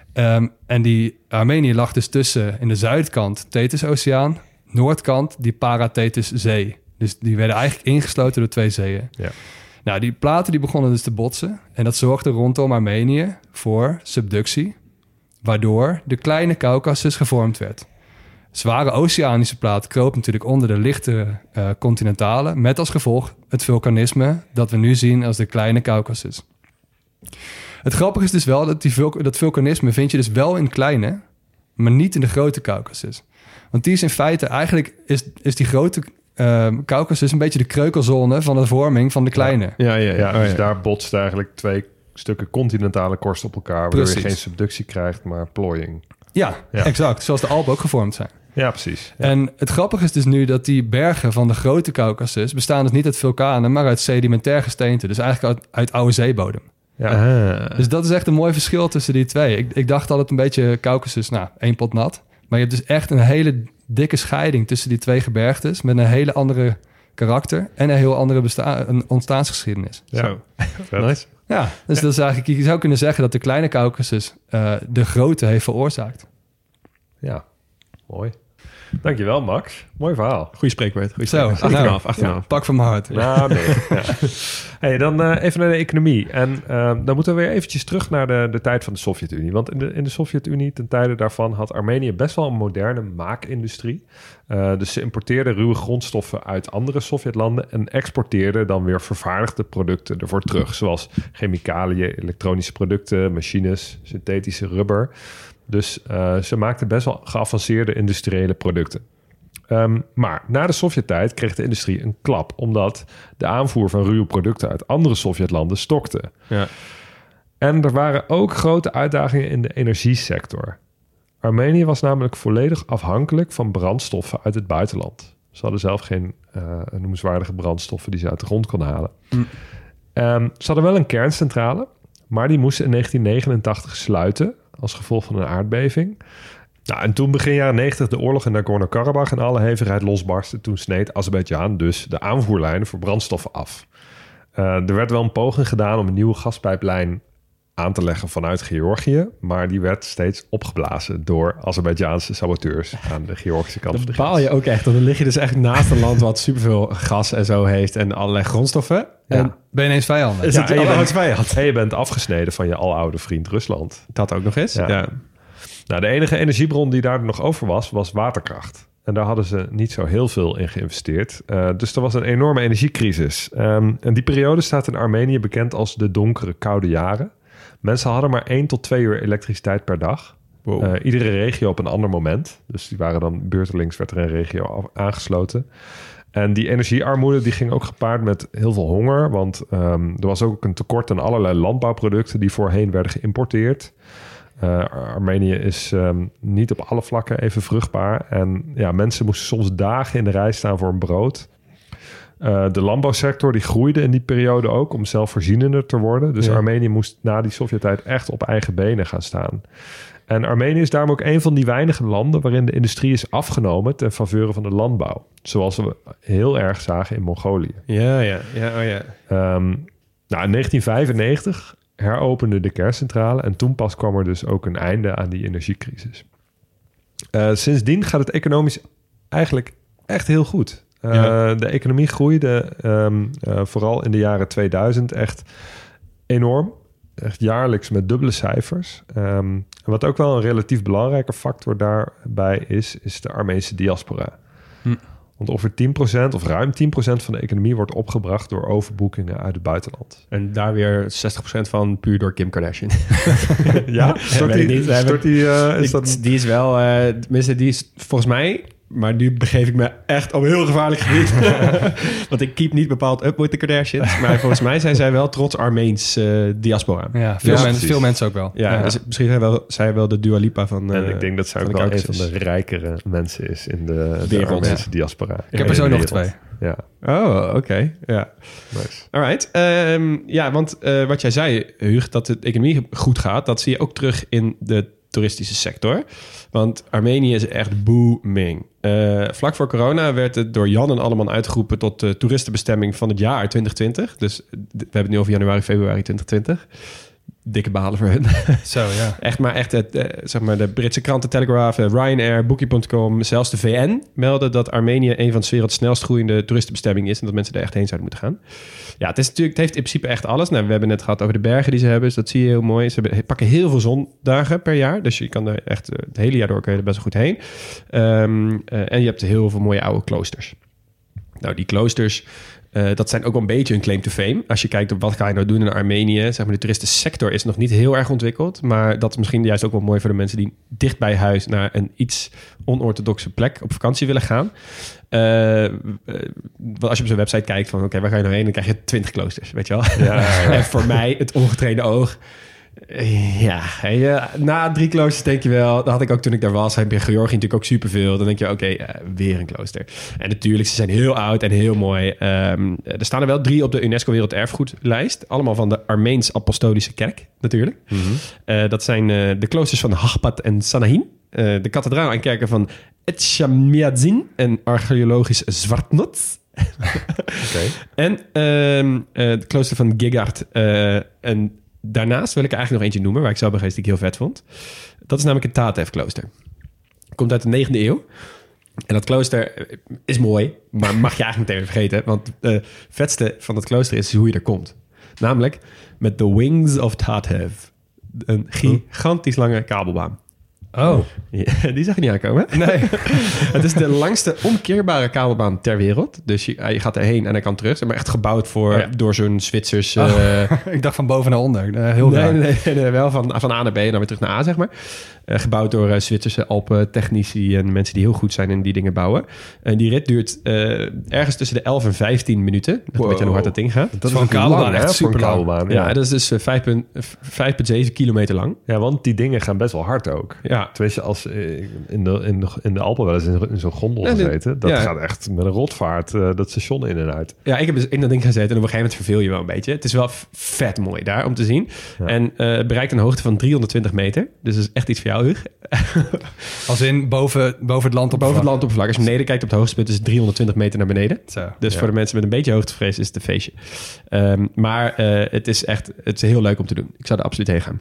En die Armenië lag dus tussen in de zuidkant Tethys Oceaan, noordkant die Paratethys Zee. Dus die werden eigenlijk ingesloten door twee zeeën. Ja. Nou, die platen die begonnen dus te botsen. En dat zorgde rondom Armenië voor subductie, waardoor de kleine Caucasus gevormd werd. Zware oceanische plaat kroop natuurlijk onder de lichte continentale, met als gevolg het vulkanisme dat we nu zien als de kleine Caucasus. Het grappige is dus wel dat dat vulkanisme vind je dus wel in kleine, maar niet in de grote Caucasus. Want die is in feite, eigenlijk is die grote Caucasus een beetje de kreukelzone van de vorming van de kleine. Ja, dus daar botst eigenlijk twee stukken continentale korst op elkaar, waardoor je geen subductie krijgt, maar plooiing. Ja, exact. Zoals de Alpen ook gevormd zijn. Ja, precies. Ja. En het grappige is dus nu dat die bergen van de grote Caucasus bestaan dus niet uit vulkanen, maar uit sedimentair gesteente. Dus eigenlijk uit oude zeebodem. Ja. Dus dat is echt een mooi verschil tussen die twee. Ik dacht altijd een beetje Caucasus, één pot nat. Maar je hebt dus echt een hele dikke scheiding tussen die twee gebergtes met een hele andere karakter en een heel andere ontstaansgeschiedenis. Ja. Nice. Ja, dus dat is eigenlijk, je zou kunnen zeggen dat de kleine Caucasus de grote heeft veroorzaakt. Ja, mooi. Dankjewel, Max. Mooi verhaal. Goeie spreekwoord. 8,5. Pak van mijn hart. Ja, nee. Hey, dan even naar de economie. En dan moeten we weer eventjes terug naar de tijd van de Sovjet-Unie. Want in de Sovjet-Unie, ten tijde daarvan, had Armenië best wel een moderne maakindustrie. Dus ze importeerden ruwe grondstoffen uit andere Sovjetlanden en exporteerden dan weer vervaardigde producten ervoor terug. Zoals chemicaliën, elektronische producten, machines, synthetische rubber. Dus ze maakten best wel geavanceerde industriële producten. Maar na de Sovjet-tijd kreeg de industrie een klap, omdat de aanvoer van ruwe producten uit andere Sovjetlanden stokte. Ja. En er waren ook grote uitdagingen in de energiesector. Armenië was namelijk volledig afhankelijk van brandstoffen uit het buitenland. Ze hadden zelf geen noemenswaardige brandstoffen die ze uit de grond konden halen. Ze hadden wel een kerncentrale, maar die moesten in 1989 sluiten als gevolg van een aardbeving. Nou, en toen begin jaren 90 de oorlog in Nagorno-Karabakh in alle hevigheid losbarstte. Toen sneed Azerbeidzjan dus de aanvoerlijnen voor brandstoffen af. Er werd wel een poging gedaan om een nieuwe gaspijplijn aan te leggen vanuit Georgië, maar die werd steeds opgeblazen door Azerbeidzjaanse saboteurs aan de Georgische kant van de grens. Dan baal je ook echt, want dan lig je dus echt naast een land wat superveel gas en zo heeft en allerlei grondstoffen. Ja. En ben je ineens vijand? Is het vijand? En je bent afgesneden van je aloude vriend Rusland. Dat ook nog eens. Ja. Nou, de enige energiebron die daar nog over was waterkracht. En daar hadden ze niet zo heel veel in geïnvesteerd. Dus er was een enorme energiecrisis. En die periode staat in Armenië bekend als de donkere, koude jaren. Mensen hadden maar 1 tot 2 uur elektriciteit per dag. Wow. Iedere regio op een ander moment. Dus die waren dan beurtelings, werd er een regio aangesloten. En die energiearmoede die ging ook gepaard met heel veel honger. Want er was ook een tekort aan allerlei landbouwproducten die voorheen werden geïmporteerd. Armenië is niet op alle vlakken even vruchtbaar. En ja, mensen moesten soms dagen in de rij staan voor een brood. De landbouwsector die groeide in die periode ook om zelfvoorzienender te worden. Dus Armenië moest na die Sovjet-tijd echt op eigen benen gaan staan. En Armenië is daarom ook een van die weinige landen waarin de industrie is afgenomen ten faveur van de landbouw. Zoals we heel erg zagen in Mongolië. Ja. In 1995 heropende de kerncentrale en toen pas kwam er dus ook een einde aan die energiecrisis. Sindsdien gaat het economisch eigenlijk echt heel goed. De economie groeide vooral in de jaren 2000 echt enorm. Echt jaarlijks met dubbele cijfers. En wat ook wel een relatief belangrijke factor daarbij is de Armeense diaspora. Want ongeveer 10% of ruim 10% van de economie wordt opgebracht door overboekingen uit het buitenland. En daar weer 60% van puur door Kim Kardashian. Ja? Die is wel... tenminste, die is volgens mij... Maar nu begeef ik me echt op een heel gevaarlijk gebied. Want ik keep niet bepaald up with the Kardashians. Maar volgens mij zijn zij wel trots Armeens diaspora. Ja, veel mensen ook wel. Ja. Dus misschien zijn zij wel de Dua Lipa van... en ik denk dat zij ook wel een van de rijkere mensen is in de Armeense diaspora. Ik heb er zo nog 2. Ja. Oh, oké. Ja. Nice. Alright. Want wat jij zei, Huug, dat de economie goed gaat... dat zie je ook terug in de toeristische sector. Want Armenië is echt booming. Vlak voor corona werd het door Jan en Alleman uitgeroepen tot de toeristenbestemming van het jaar 2020. Dus we hebben het nu over januari, februari 2020. Dikke balen voor hun. Zo, ja. Echt de Britse kranten, Telegraph, Ryanair, Booking.com, zelfs de VN melden dat Armenië een van de werelds snelst groeiende toeristenbestemming is en dat mensen er echt heen zouden moeten gaan. Ja, het heeft in principe echt alles. Nou, we hebben het gehad over de bergen die ze hebben, dus dat zie je heel mooi. Ze pakken heel veel zondagen per jaar, dus je kan er echt het hele jaar door kun je er best wel goed heen. En je hebt heel veel mooie oude kloosters. Nou, die kloosters... dat zijn ook wel een beetje een claim to fame. Als je kijkt op wat ga je nou doen in Armenië. Zeg maar, de toeristensector is nog niet heel erg ontwikkeld. Maar dat is misschien juist ook wel mooi voor de mensen die dicht bij huis naar een iets onorthodoxe plek op vakantie willen gaan. Als je op zo'n website kijkt van oké, waar ga je nou heen? Dan krijg je 20 kloosters, weet je wel. Ja. En voor mij, het ongetrainde oog... na 3 kloosters denk je wel... Dat had ik ook toen ik daar was. Heb je Georgië natuurlijk ook superveel. Dan denk je, oké, weer een klooster. En natuurlijk, ze zijn heel oud en heel mooi. Er staan er wel 3 op de UNESCO Werelderfgoedlijst. Allemaal van de Armeens-Apostolische Kerk, natuurlijk. Mm-hmm. Dat zijn de kloosters van Hagpat en Sanahin. De kathedraal en kerken van Etchamiadzin en archeologisch Zwartnots. Okay. En het klooster van Gegard en... Daarnaast wil ik er eigenlijk nog eentje noemen... waar ik zelf begeest die ik heel vet vond. Dat is namelijk het Tatev-klooster. Komt uit de 9e eeuw. En dat klooster is mooi... maar mag je eigenlijk meteen vergeten... want het vetste van het klooster is hoe je er komt. Namelijk met The Wings of Tatev. Een gigantisch lange kabelbaan. Oh. Ja, die zag je niet aankomen. Nee. Het is de langste omkeerbare kabelbaan ter wereld. Dus je gaat erheen en hij kan terug. Maar echt gebouwd door zo'n Zwitsers... Ik dacht van boven naar onder. Heel raar. Nee, wel van A naar B en dan weer terug naar A, zeg maar. Gebouwd door Zwitserse Alpen-technici en mensen die heel goed zijn in die dingen bouwen. En die rit duurt ergens tussen de 11 en 15 minuten. Wow. Een beetje hoe hard dat ding gaat. Dat is een kabelbaan, echt super lang. Ja, dat is dus 5,7 kilometer lang. Ja, want die dingen gaan best wel hard ook. Ja, Ja. Tenminste, als in de Alpen wel eens in zo'n gondel gezeten. Dat gaat echt met een rotvaart dat station in en uit. Ja, ik heb dus in dat ding gezeten en op een gegeven moment verveel je wel een beetje. Het is wel vet mooi daar om te zien. Ja. En het bereikt een hoogte van 320 meter. Dus dat is echt iets voor jou, Huug. Als in boven het landoppervlak? Boven het landoppervlak. Als je beneden kijkt op het hoogste punt is het 320 meter naar beneden. Zo. Dus voor de mensen met een beetje hoogtevrees is het een feestje. Maar het is heel leuk om te doen. Ik zou er absoluut heen gaan.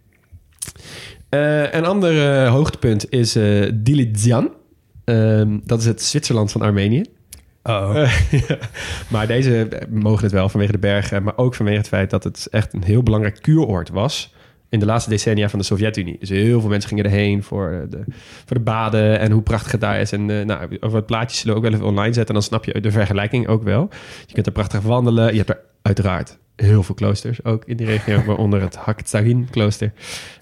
Een ander hoogtepunt is Dilijan. Dat is het Zwitserland van Armenië. Ja. Maar deze mogen het wel vanwege de bergen, maar ook vanwege het feit dat het echt een heel belangrijk kuuroord was in de laatste decennia van de Sovjet-Unie. Dus heel veel mensen gingen erheen voor de baden en hoe prachtig het daar is. En over het plaatje zullen we ook wel even online zetten. En dan snap je de vergelijking ook wel. Je kunt er prachtig wandelen. Je hebt er uiteraard heel veel kloosters, ook in die regio, waaronder het Hakhzagin-klooster.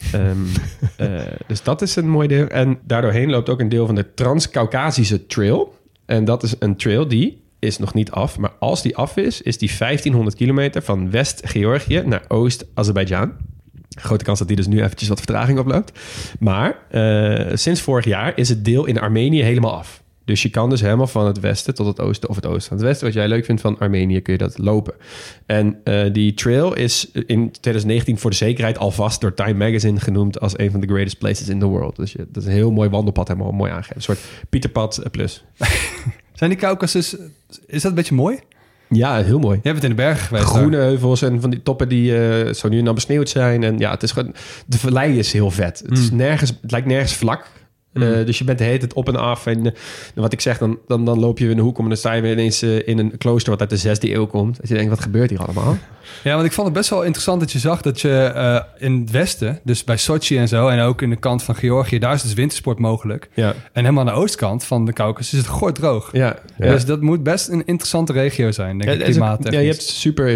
Dus dat is een mooi deel. En daardoorheen loopt ook een deel van de Trans-Kaukasische Trail. En dat is een trail die is nog niet af. Maar als die af is die 1500 kilometer van West-Georgië naar Oost-Azerbeidzjan. Grote kans dat die dus nu eventjes wat vertraging oploopt. Maar sinds vorig jaar is het deel in Armenië helemaal af. Dus je kan dus helemaal van het westen tot het oosten of het oosten van het westen. Wat jij leuk vindt van Armenië, kun je dat lopen. En die trail is in 2019 voor de zekerheid alvast door Time Magazine genoemd als een van de greatest places in the world. Dus dat is een heel mooi wandelpad, helemaal mooi aangegeven. Een soort Pieterpad plus. Zijn die Caucasus, is dat een beetje mooi? Ja, heel mooi. Je bent in de bergen geweest. Groene heuvels en van die toppen die zo nu en dan besneeuwd zijn. En ja, het is gewoon, de vallei is heel vet. Het is het lijkt nergens vlak. Dus je bent de hele tijd op en af. En wat ik zeg, dan loop je in de hoek om en dan sta je weer ineens in een klooster wat uit de 6e eeuw komt. Dat je denkt, wat gebeurt hier allemaal? Ja, want ik vond het best wel interessant dat je zag dat je in het westen, dus bij Sochi en zo, en ook in de kant van Georgië, daar is dus wintersport mogelijk. Ja. En helemaal aan de oostkant van de Caucasus is het gordroog. Ja. Dus dat moet best een interessante regio zijn, denk ik, klimaattechnisch. Ja, je hebt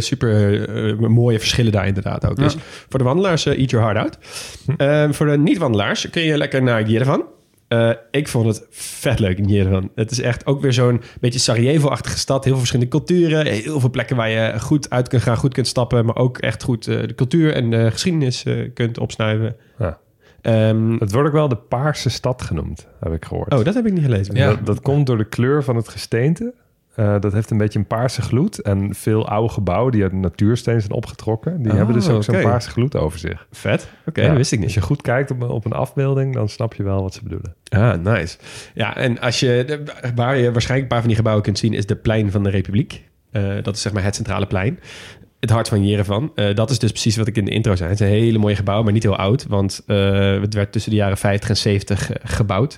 super mooie verschillen daar inderdaad ook. Dus voor de wandelaars, eat your heart out. Voor de niet-wandelaars kun je lekker naar Yerevan. Ik vond het vet leuk in Yerevan. Het is echt ook weer zo'n beetje Sarajevo-achtige stad. Heel veel verschillende culturen. Heel veel plekken waar je goed uit kunt gaan, goed kunt stappen. Maar ook echt goed de cultuur en de geschiedenis kunt opsnuiven. Ja. Het wordt ook wel de Paarse stad genoemd, heb ik gehoord. Oh, dat heb ik niet gelezen. Ja. Dat komt door de kleur van het gesteente. Dat heeft een beetje een paarse gloed. En veel oude gebouwen die uit natuursteen zijn opgetrokken, die hebben dus ook zo'n paarse gloed over zich. Vet. Oké, dat wist ik niet. Als je goed kijkt op een afbeelding, dan snap je wel wat ze bedoelen. Ah, nice. Ja, en waar je waarschijnlijk een paar van die gebouwen kunt zien, is de Plein van de Republiek. Dat is zeg maar het centrale plein. Het hart van Yerevan. Dat is dus precies wat ik in de intro zei. Het is een hele mooie gebouw, maar niet heel oud. Want het werd tussen de jaren 50 en 70 gebouwd.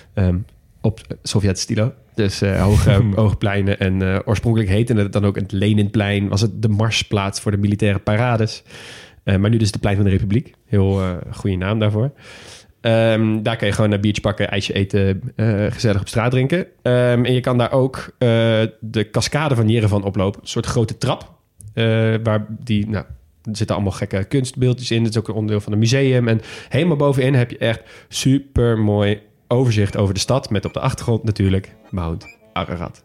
Op Sovjet-stilo. Dus hoge pleinen. En oorspronkelijk heette het dan ook het Leninplein. Was het de marsplaats voor de militaire parades. Maar nu dus de Plein van de Republiek. Heel goede naam daarvoor. Daar kan je gewoon een biertje pakken, ijsje eten, gezellig op straat drinken. En je kan daar ook de cascade van Yerevan oplopen. Een soort grote trap. Er zitten allemaal gekke kunstbeeldjes in. Het is ook een onderdeel van een museum. En helemaal bovenin heb je echt super mooi overzicht over de stad. Met op de achtergrond natuurlijk Mount Ararat.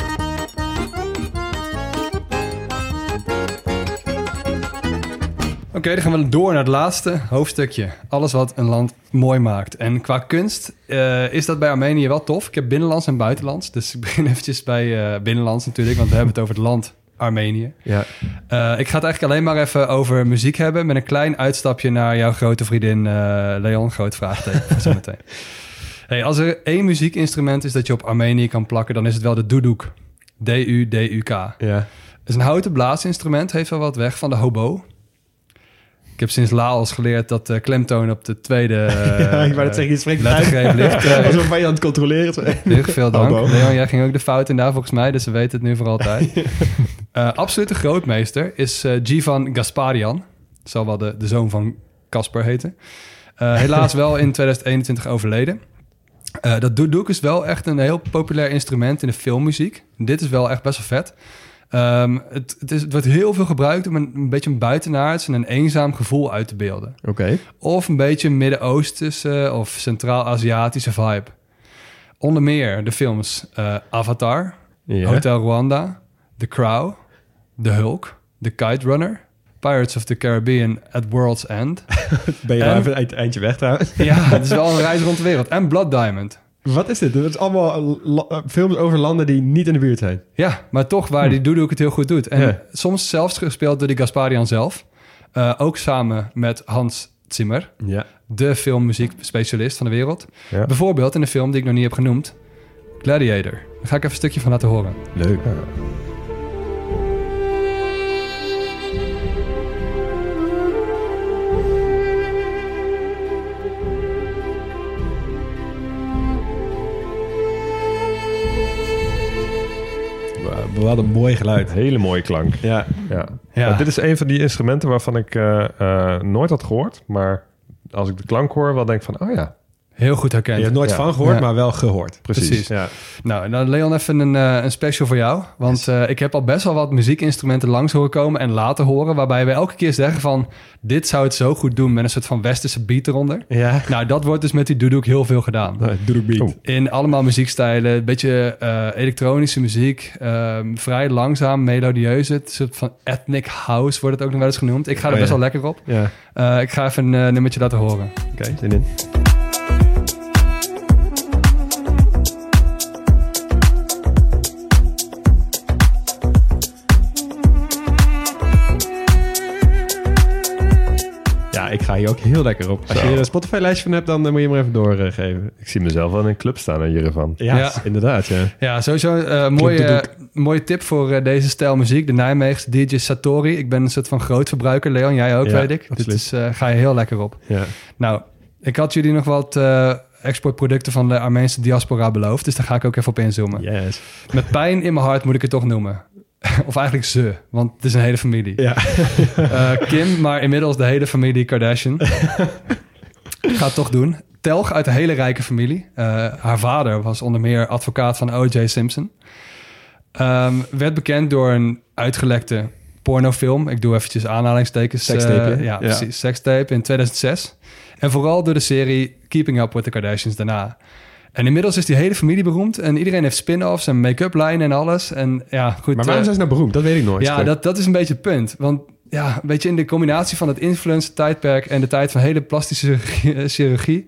Oké, dan gaan we door naar het laatste hoofdstukje. Alles wat een land mooi maakt. En qua kunst is dat bij Armenië wel tof. Ik heb binnenlands en buitenlands. Dus ik begin eventjes bij binnenlands natuurlijk. Want we hebben het over het land Armenië. Ja. Ik ga het eigenlijk alleen maar even over muziek hebben. Met een klein uitstapje naar jouw grote vriendin Leon. Groot vraagteken voor zometeen. Hey, als er één muziekinstrument is dat je op Armenië kan plakken, dan is het wel de duduk. D-U-D-U-K. Ja. Het is een houten blaasinstrument, heeft wel wat weg van de hobo. Ik heb sinds Laos geleerd dat de klemtoon op de tweede ik wou dat zeggen, je spreekt lettergreep ligt. Alsof wij aan het controleren. Heel veel dank. Hobo. Leon, jij ging ook de fout in daar volgens mij, dus ze weten het nu voor altijd. Absolute grootmeester is Jivan Gasparian. Zal wel de zoon van Casper heten. Helaas wel in 2021 overleden. Dat duduk is wel echt een heel populair instrument in de filmmuziek. Dit is wel echt best wel vet. Het wordt heel veel gebruikt om een beetje een buitenaards en een eenzaam gevoel uit te beelden. Okay. Of een beetje een Midden-Oosterse of Centraal-Aziatische vibe. Onder meer de films Avatar, Hotel Rwanda, The Crow, The Hulk, The Kite Runner, Pirates of the Caribbean at World's End. Ben je nou even het eindje weg trouwens? Ja, het is wel een reis rond de wereld. En Blood Diamond. Wat is dit? Dat is allemaal films over landen die niet in de buurt zijn. Ja, maar toch waar die Duduk het heel goed doet. En soms zelfs gespeeld door die Gasparian zelf. Ook samen met Hans Zimmer. Ja. De filmmuziekspecialist van de wereld. Ja. Bijvoorbeeld in een film die ik nog niet heb genoemd. Gladiator. Daar ga ik even een stukje van laten horen. Leuk. Ja. Wat een mooi geluid. Hele mooie klank. Ja. Maar dit is een van die instrumenten waarvan ik nooit had gehoord. Maar als ik de klank hoor, wel denk van, oh ja. Heel goed herkend. Je hebt nooit van gehoord, maar wel gehoord. Precies. Ja. Nou, dan Leon, even een special voor jou. Want ik heb al best wel wat muziekinstrumenten langs horen komen en laten horen, waarbij we elke keer zeggen van, dit zou het zo goed doen met een soort van westerse beat eronder. Ja. Nou, dat wordt dus met die Duduk heel veel gedaan. Duduk beat. In allemaal muziekstijlen, een beetje elektronische muziek, vrij langzaam, melodieus. Het soort van ethnic house wordt het ook nog wel eens genoemd. Ik ga er best wel lekker op. Ja. Ik ga even een nummertje laten horen. Oké, zin in. Ik ga hier ook heel lekker op. Als je er een Spotify-lijstje van hebt, dan moet je hem even doorgeven. Ik zie mezelf wel in een club staan hiervan. Ja, inderdaad. Ja, sowieso mooie tip voor deze stijl muziek. De Nijmeegse DJ Satori. Ik ben een soort van groot verbruiker. Leon, jij ook, weet ik. Absoluut. Dus ga je heel lekker op. Ja. Nou, ik had jullie nog wat exportproducten van de Armeense diaspora beloofd. Dus daar ga ik ook even op inzoomen. Yes. Met pijn in mijn hart moet ik het toch noemen. Of eigenlijk ze, want het is een hele familie. Ja. Kim, maar inmiddels de hele familie Kardashian. Ik ga het toch doen. Telg uit een hele rijke familie. Haar vader was onder meer advocaat van O.J. Simpson. Werd bekend door een uitgelekte pornofilm. Ik doe eventjes aanhalingstekens. Sekstape. Ja, precies. Sekstape in 2006. En vooral door de serie Keeping Up with the Kardashians daarna. En inmiddels is die hele familie beroemd. En iedereen heeft spin-offs en make-up line en alles. En ja, goed. Maar waarom zijn ze nou beroemd? Dat weet ik nooit. Ja, dat is een beetje het punt. Want ja, een beetje in de combinatie van het influencer-tijdperk en de tijd van hele plastische chirurgie,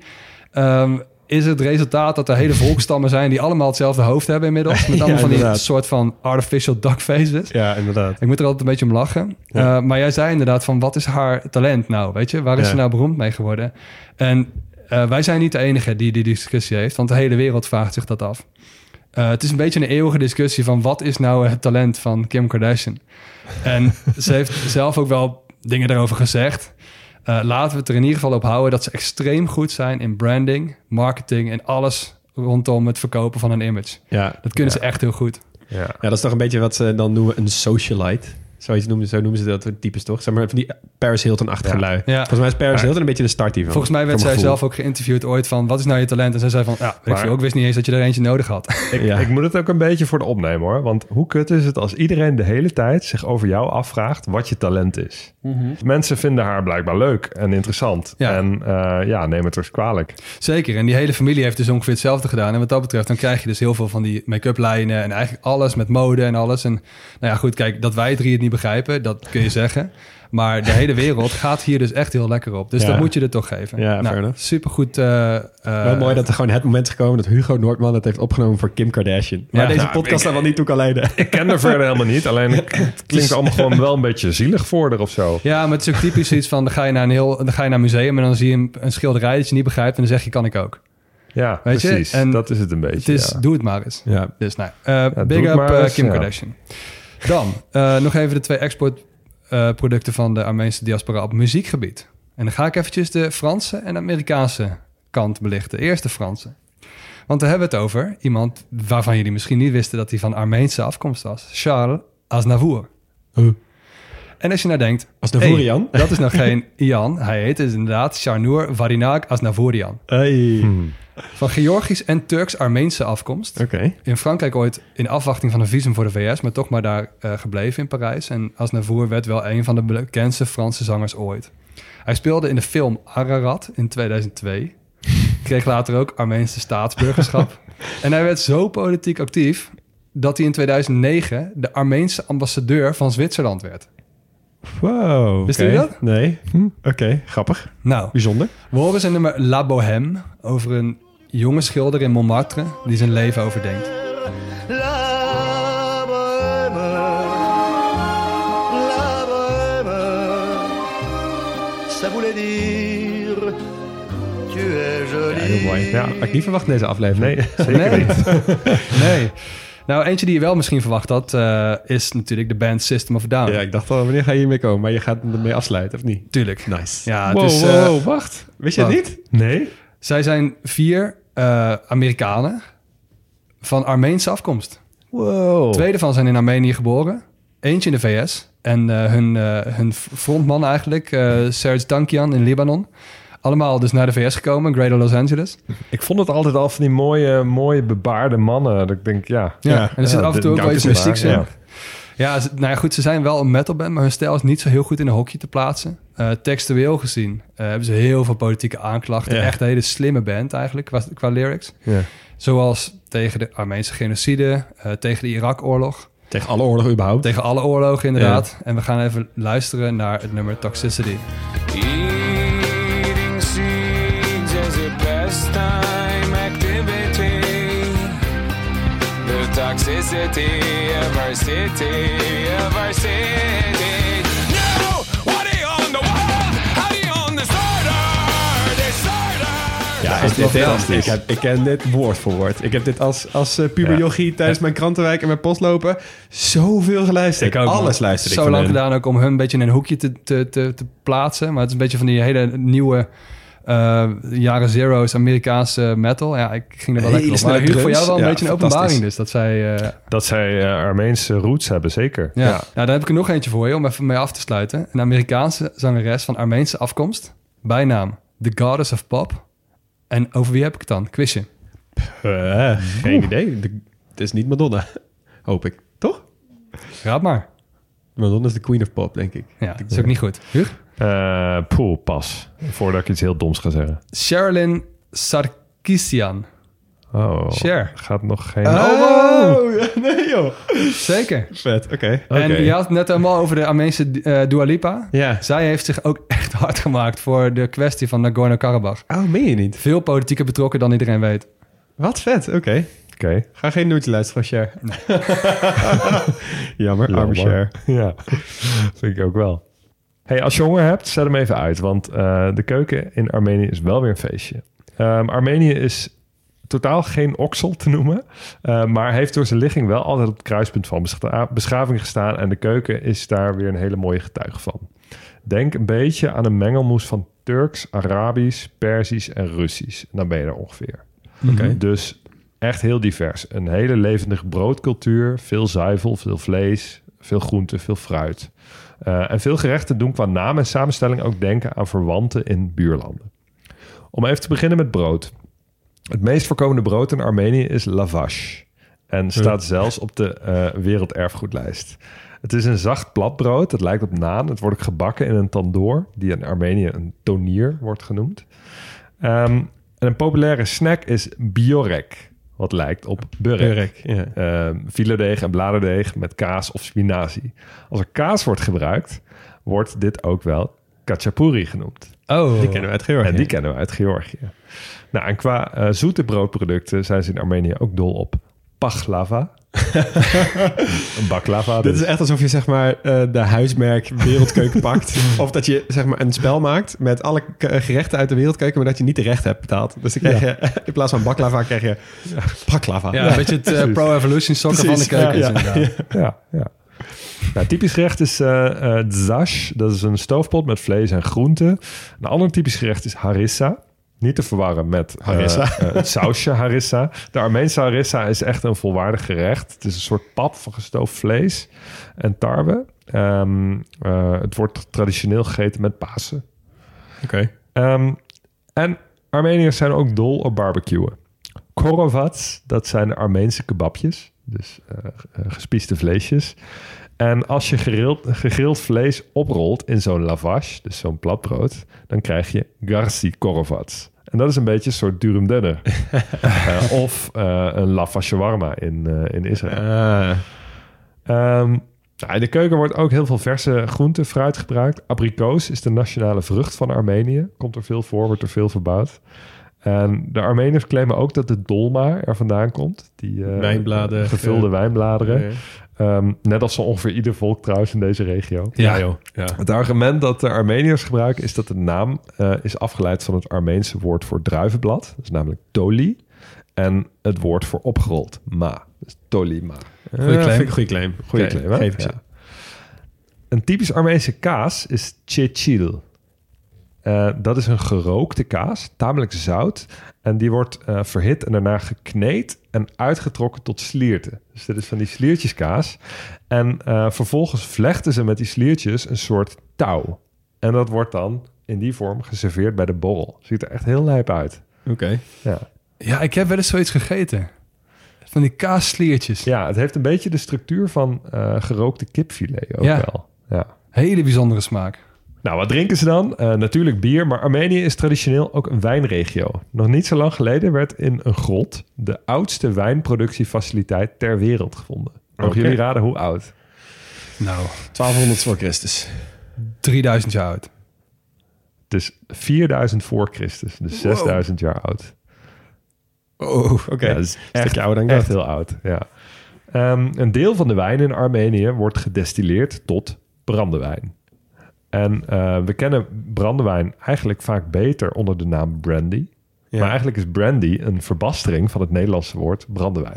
is het resultaat dat er hele volkstammen zijn die allemaal hetzelfde hoofd hebben inmiddels. Met allemaal van die soort van artificial duck faces. Ja, inderdaad. Ik moet er altijd een beetje om lachen. Ja. Maar jij zei inderdaad van, wat is haar talent nou? Weet je, waar is ze nou beroemd mee geworden? En wij zijn niet de enige die die discussie heeft, want de hele wereld vraagt zich dat af. Het is een beetje een eeuwige discussie van, wat is nou het talent van Kim Kardashian? En ze heeft zelf ook wel dingen daarover gezegd. Laten we het er in ieder geval op houden dat ze extreem goed zijn in branding, marketing en alles rondom het verkopen van een image. Ja. Dat kunnen ze echt heel goed. Ja, dat is toch een beetje wat ze dan noemen een socialite. Zo noemen ze dat types toch? Zeg maar van die Paris Hilton-achtige lui. Ja. Volgens mij is Paris Hilton een beetje de start hiervan. Volgens mij werd zij zelf ook geïnterviewd ooit van, wat is nou je talent? En zij zei van, ik wist niet eens dat je er eentje nodig had. Ik moet het ook een beetje voor de opnemen hoor. Want hoe kut is het als iedereen de hele tijd zich over jou afvraagt wat je talent is? Mm-hmm. Mensen vinden haar blijkbaar leuk en interessant. Ja. En neem het dus kwalijk. Zeker. En die hele familie heeft dus ongeveer hetzelfde gedaan. En wat dat betreft, dan krijg je dus heel veel van die make-up lijnen en eigenlijk alles met mode en alles. En nou ja, goed, kijk, dat wij drie het niet begrijpen, dat kun je zeggen. Maar de hele wereld gaat hier dus echt heel lekker op. Dus dat moet je er toch geven. Ja, supergoed. Wel mooi dat er gewoon het moment is gekomen dat Hugo Noordman het heeft opgenomen voor Kim Kardashian. Maar deze podcast daar wel niet toe kan leiden. Ik ken er verder helemaal niet. Alleen het klinkt allemaal gewoon wel een beetje zielig voor haar of zo. Ja, maar het is ook typisch iets van, dan ga je naar een museum en dan zie je een schilderij dat je niet begrijpt en dan zeg je, kan ik ook. Ja, weet precies. Je? En dat is het een beetje. Het is, doe het maar eens. Ja. Dus big up Kim Kardashian. Dan nog even de 2 exportproducten van de Armeense diaspora op muziekgebied. En dan ga ik eventjes de Franse en Amerikaanse kant belichten. Eerst de Franse. Want daar hebben we het over iemand waarvan jullie misschien niet wisten dat hij van Armeense afkomst was. Charles Aznavour. En als je nou denkt, Aznavourian? Dat is nog geen Ian. Hij heet dus inderdaad Sharnour Varinag Aznavourian. Van Georgisch en Turks-Armeense afkomst. Okay. In Frankrijk ooit in afwachting van een visum voor de VS, maar toch maar daar gebleven in Parijs. En Aznavour werd wel een van de bekendste Franse zangers ooit. Hij speelde in de film Ararat in 2002. Kreeg later ook Armeense staatsburgerschap. En hij werd zo politiek actief dat hij in 2009 de Armeense ambassadeur van Zwitserland werd. Wow. Wist je dat? Nee. Oké, grappig. Nou, Bijzonder. we horen zijn nummer La Bohème over een jonge schilder in Montmartre die zijn leven overdenkt. La bohème, ça voulait dire, tu es jolie. Ja, heel mooi. Ja, had ik niet verwacht in deze aflevering. Nee, zeker niet. Nee. Nou, eentje die je wel misschien verwacht had, is natuurlijk de band System of a Down. Ja, ik dacht al, wanneer ga je hiermee komen? Maar je gaat ermee afsluiten, of niet? Tuurlijk. Nice. Ja, wow, het is, wacht. Wist je het niet? Nee? Zij zijn 4 Amerikanen van Armeense afkomst. Wow. 2 daarvan zijn in Armenië geboren. Eentje in de VS. En hun frontman eigenlijk, Serge Tankian in Libanon. Allemaal dus naar de VS gekomen, Greater Los Angeles. Ik vond het altijd al van die mooie bebaarde mannen. Dat ik denk, Ja, en er zit af en toe ook wel iets mystieks in. Ja. Ja, nou ja, goed, ze zijn wel een metalband, maar hun stijl is niet zo heel goed in een hokje te plaatsen. Textueel gezien hebben ze heel veel politieke aanklachten. Ja. Echt een hele slimme band eigenlijk, qua lyrics. Ja. Zoals tegen de Armeense genocide, tegen de Irak-oorlog. Tegen alle oorlogen überhaupt. Tegen alle oorlogen, inderdaad. Ja. En we gaan even luisteren naar het nummer Toxicity. Eating seeds is a pastime activity. The toxicity of our city, of our city. No, what are you on the wall? How are you on the Ja, ik ken dit woord voor woord. Ik heb dit als puber jochie tijdens mijn krantenwijk en mijn postlopen zoveel geluisterd. Ik ook, alles luisterde ik zo van lang hun. gedaan ook om hun een beetje in een hoekje te plaatsen. Maar het is een beetje van die hele nieuwe jaren zero's Amerikaanse metal. Ja, ik ging er wel lekker op. Maar Hugo, voor jou wel een beetje een openbaring dus. Dat zij Armeense roots hebben, zeker. Ja. Nou, dan heb ik er nog eentje voor je om even mee af te sluiten. Een Amerikaanse zangeres van Armeense afkomst. Bijnaam The Goddess of Pop. En over wie heb ik het dan? Quizje. Geen idee. Het is niet Madonna. Hoop ik. Toch? Raad maar. Madonna is de queen of pop, denk ik. Ja, dat is ook niet goed. Hugo? Pas. Voordat ik iets heel doms ga zeggen. Sherilyn Sarkisian. Oh, Cher. Gaat nog geen... Nee joh. Zeker. Vet, oké. En je had het net helemaal over de Armeense Dua Lipa. Ja. Zij heeft zich ook echt hard gemaakt voor de kwestie van Nagorno-Karabakh. Oh, meen je niet? Veel politieker betrokken dan iedereen weet. Wat vet, oké. Ga geen nootje luisteren van Cher. Nee. Jammer, arme Cher. Ja, vind ik ook wel. Hey, als je honger hebt, zet hem even uit. Want de keuken in Armenië is wel weer een feestje. Armenië is totaal geen oksel te noemen. Maar heeft door zijn ligging wel altijd op het kruispunt van beschaving gestaan. En de keuken is daar weer een hele mooie getuige van. Denk een beetje aan een mengelmoes van Turks, Arabisch, Perzisch en Russisch. En dan ben je er ongeveer. Oké. Dus echt heel divers. Een hele levendige broodcultuur. Veel zuivel, veel vlees, veel groente, veel fruit. En veel gerechten doen qua naam en samenstelling ook denken aan verwanten in buurlanden. Om even te beginnen met brood. Het meest voorkomende brood in Armenië is lavash. En staat zelfs op de werelderfgoedlijst. Het is een zacht platbrood. Het lijkt op naan. Het wordt ook gebakken in een tandoor, die in Armenië een tonier wordt genoemd. En een populaire snack is biorek, wat lijkt op burek. Filedeeg en bladerdeeg met kaas of spinazie. Als er kaas wordt gebruikt, wordt dit ook wel khachapuri genoemd. Oh, die kennen we uit Georgië. Nou, en qua zoete broodproducten zijn ze in Armenië ook dol op pachlava. Een baklava. Dit is echt alsof je zeg maar de huismerk wereldkeuken pakt. Of dat je zeg maar een spel maakt met alle gerechten uit de wereldkeuken, maar dat je niet de recht hebt betaald. Dus dan krijg je in plaats van baklava krijg je paklava. Ja, een beetje het Pro Evolution Soccer van de keuken. Ja. Nou, typisch gerecht is dzash. Dat is een stoofpot met vlees en groenten. Een ander typisch gerecht is harissa. Niet te verwarren met het sausje harissa. De Armeense harissa is echt een volwaardig gerecht. Het is een soort pap van gestoofd vlees en tarwe. Het wordt traditioneel gegeten met Pasen. Oké. En Armeniërs zijn ook dol op barbecuen. Korovats, dat zijn de Armeense kebabjes. Dus gespieste vleesjes. En als je gegrild vlees oprolt in zo'n lavash, dus zo'n platbrood, dan krijg je garsi korovats. En dat is een beetje een soort durum dunner. Of een lavash shawarma in Israël. Ja, in de keuken wordt ook heel veel verse groenten, fruit gebruikt. Abrikoos is de nationale vrucht van Armenië. Komt er veel voor, wordt er veel verbouwd. En de Armeniërs claimen ook dat de dolma er vandaan komt. Die wijnbladeren, gevulde wijnbladeren. Net als zo ongeveer ieder volk trouwens in deze regio. Ja, joh. Ja. Het argument dat de Armeniërs gebruiken is dat de naam is afgeleid van het Armeense woord voor druivenblad. Dat is namelijk toli. En het woord voor opgerold, ma. Dus tolima. Goeie claim. Goeie claim, hè? Geef ik ze. Ja. Een typisch Armeense kaas is tchechil. Dat is een gerookte kaas, tamelijk zout. En die wordt verhit en daarna gekneed en uitgetrokken tot slierten. Dus dit is van die sliertjeskaas. En vervolgens vlechten ze met die sliertjes een soort touw. En dat wordt dan in die vorm geserveerd bij de borrel. Ziet er echt heel lijp uit. Oké. Ja, ik heb wel eens zoiets gegeten. Van die kaassliertjes. Ja, het heeft een beetje de structuur van gerookte kipfilet ook wel. Ja. Hele bijzondere smaak. Nou, wat drinken ze dan? Natuurlijk bier, maar Armenië is traditioneel ook een wijnregio. Nog niet zo lang geleden werd in een grot de oudste wijnproductiefaciliteit ter wereld gevonden. Mogen jullie raden hoe oud? Nou, 1200 voor Christus. 3000 jaar oud. Dus 4000 voor Christus, dus 6000 jaar oud. Oké. Ja, dat is echt ouder dan echt heel oud. Ja. Een deel van de wijn in Armenië wordt gedestilleerd tot brandewijn. En we kennen brandewijn eigenlijk vaak beter onder de naam brandy. Ja. Maar eigenlijk is brandy een verbastering van het Nederlandse woord brandewijn.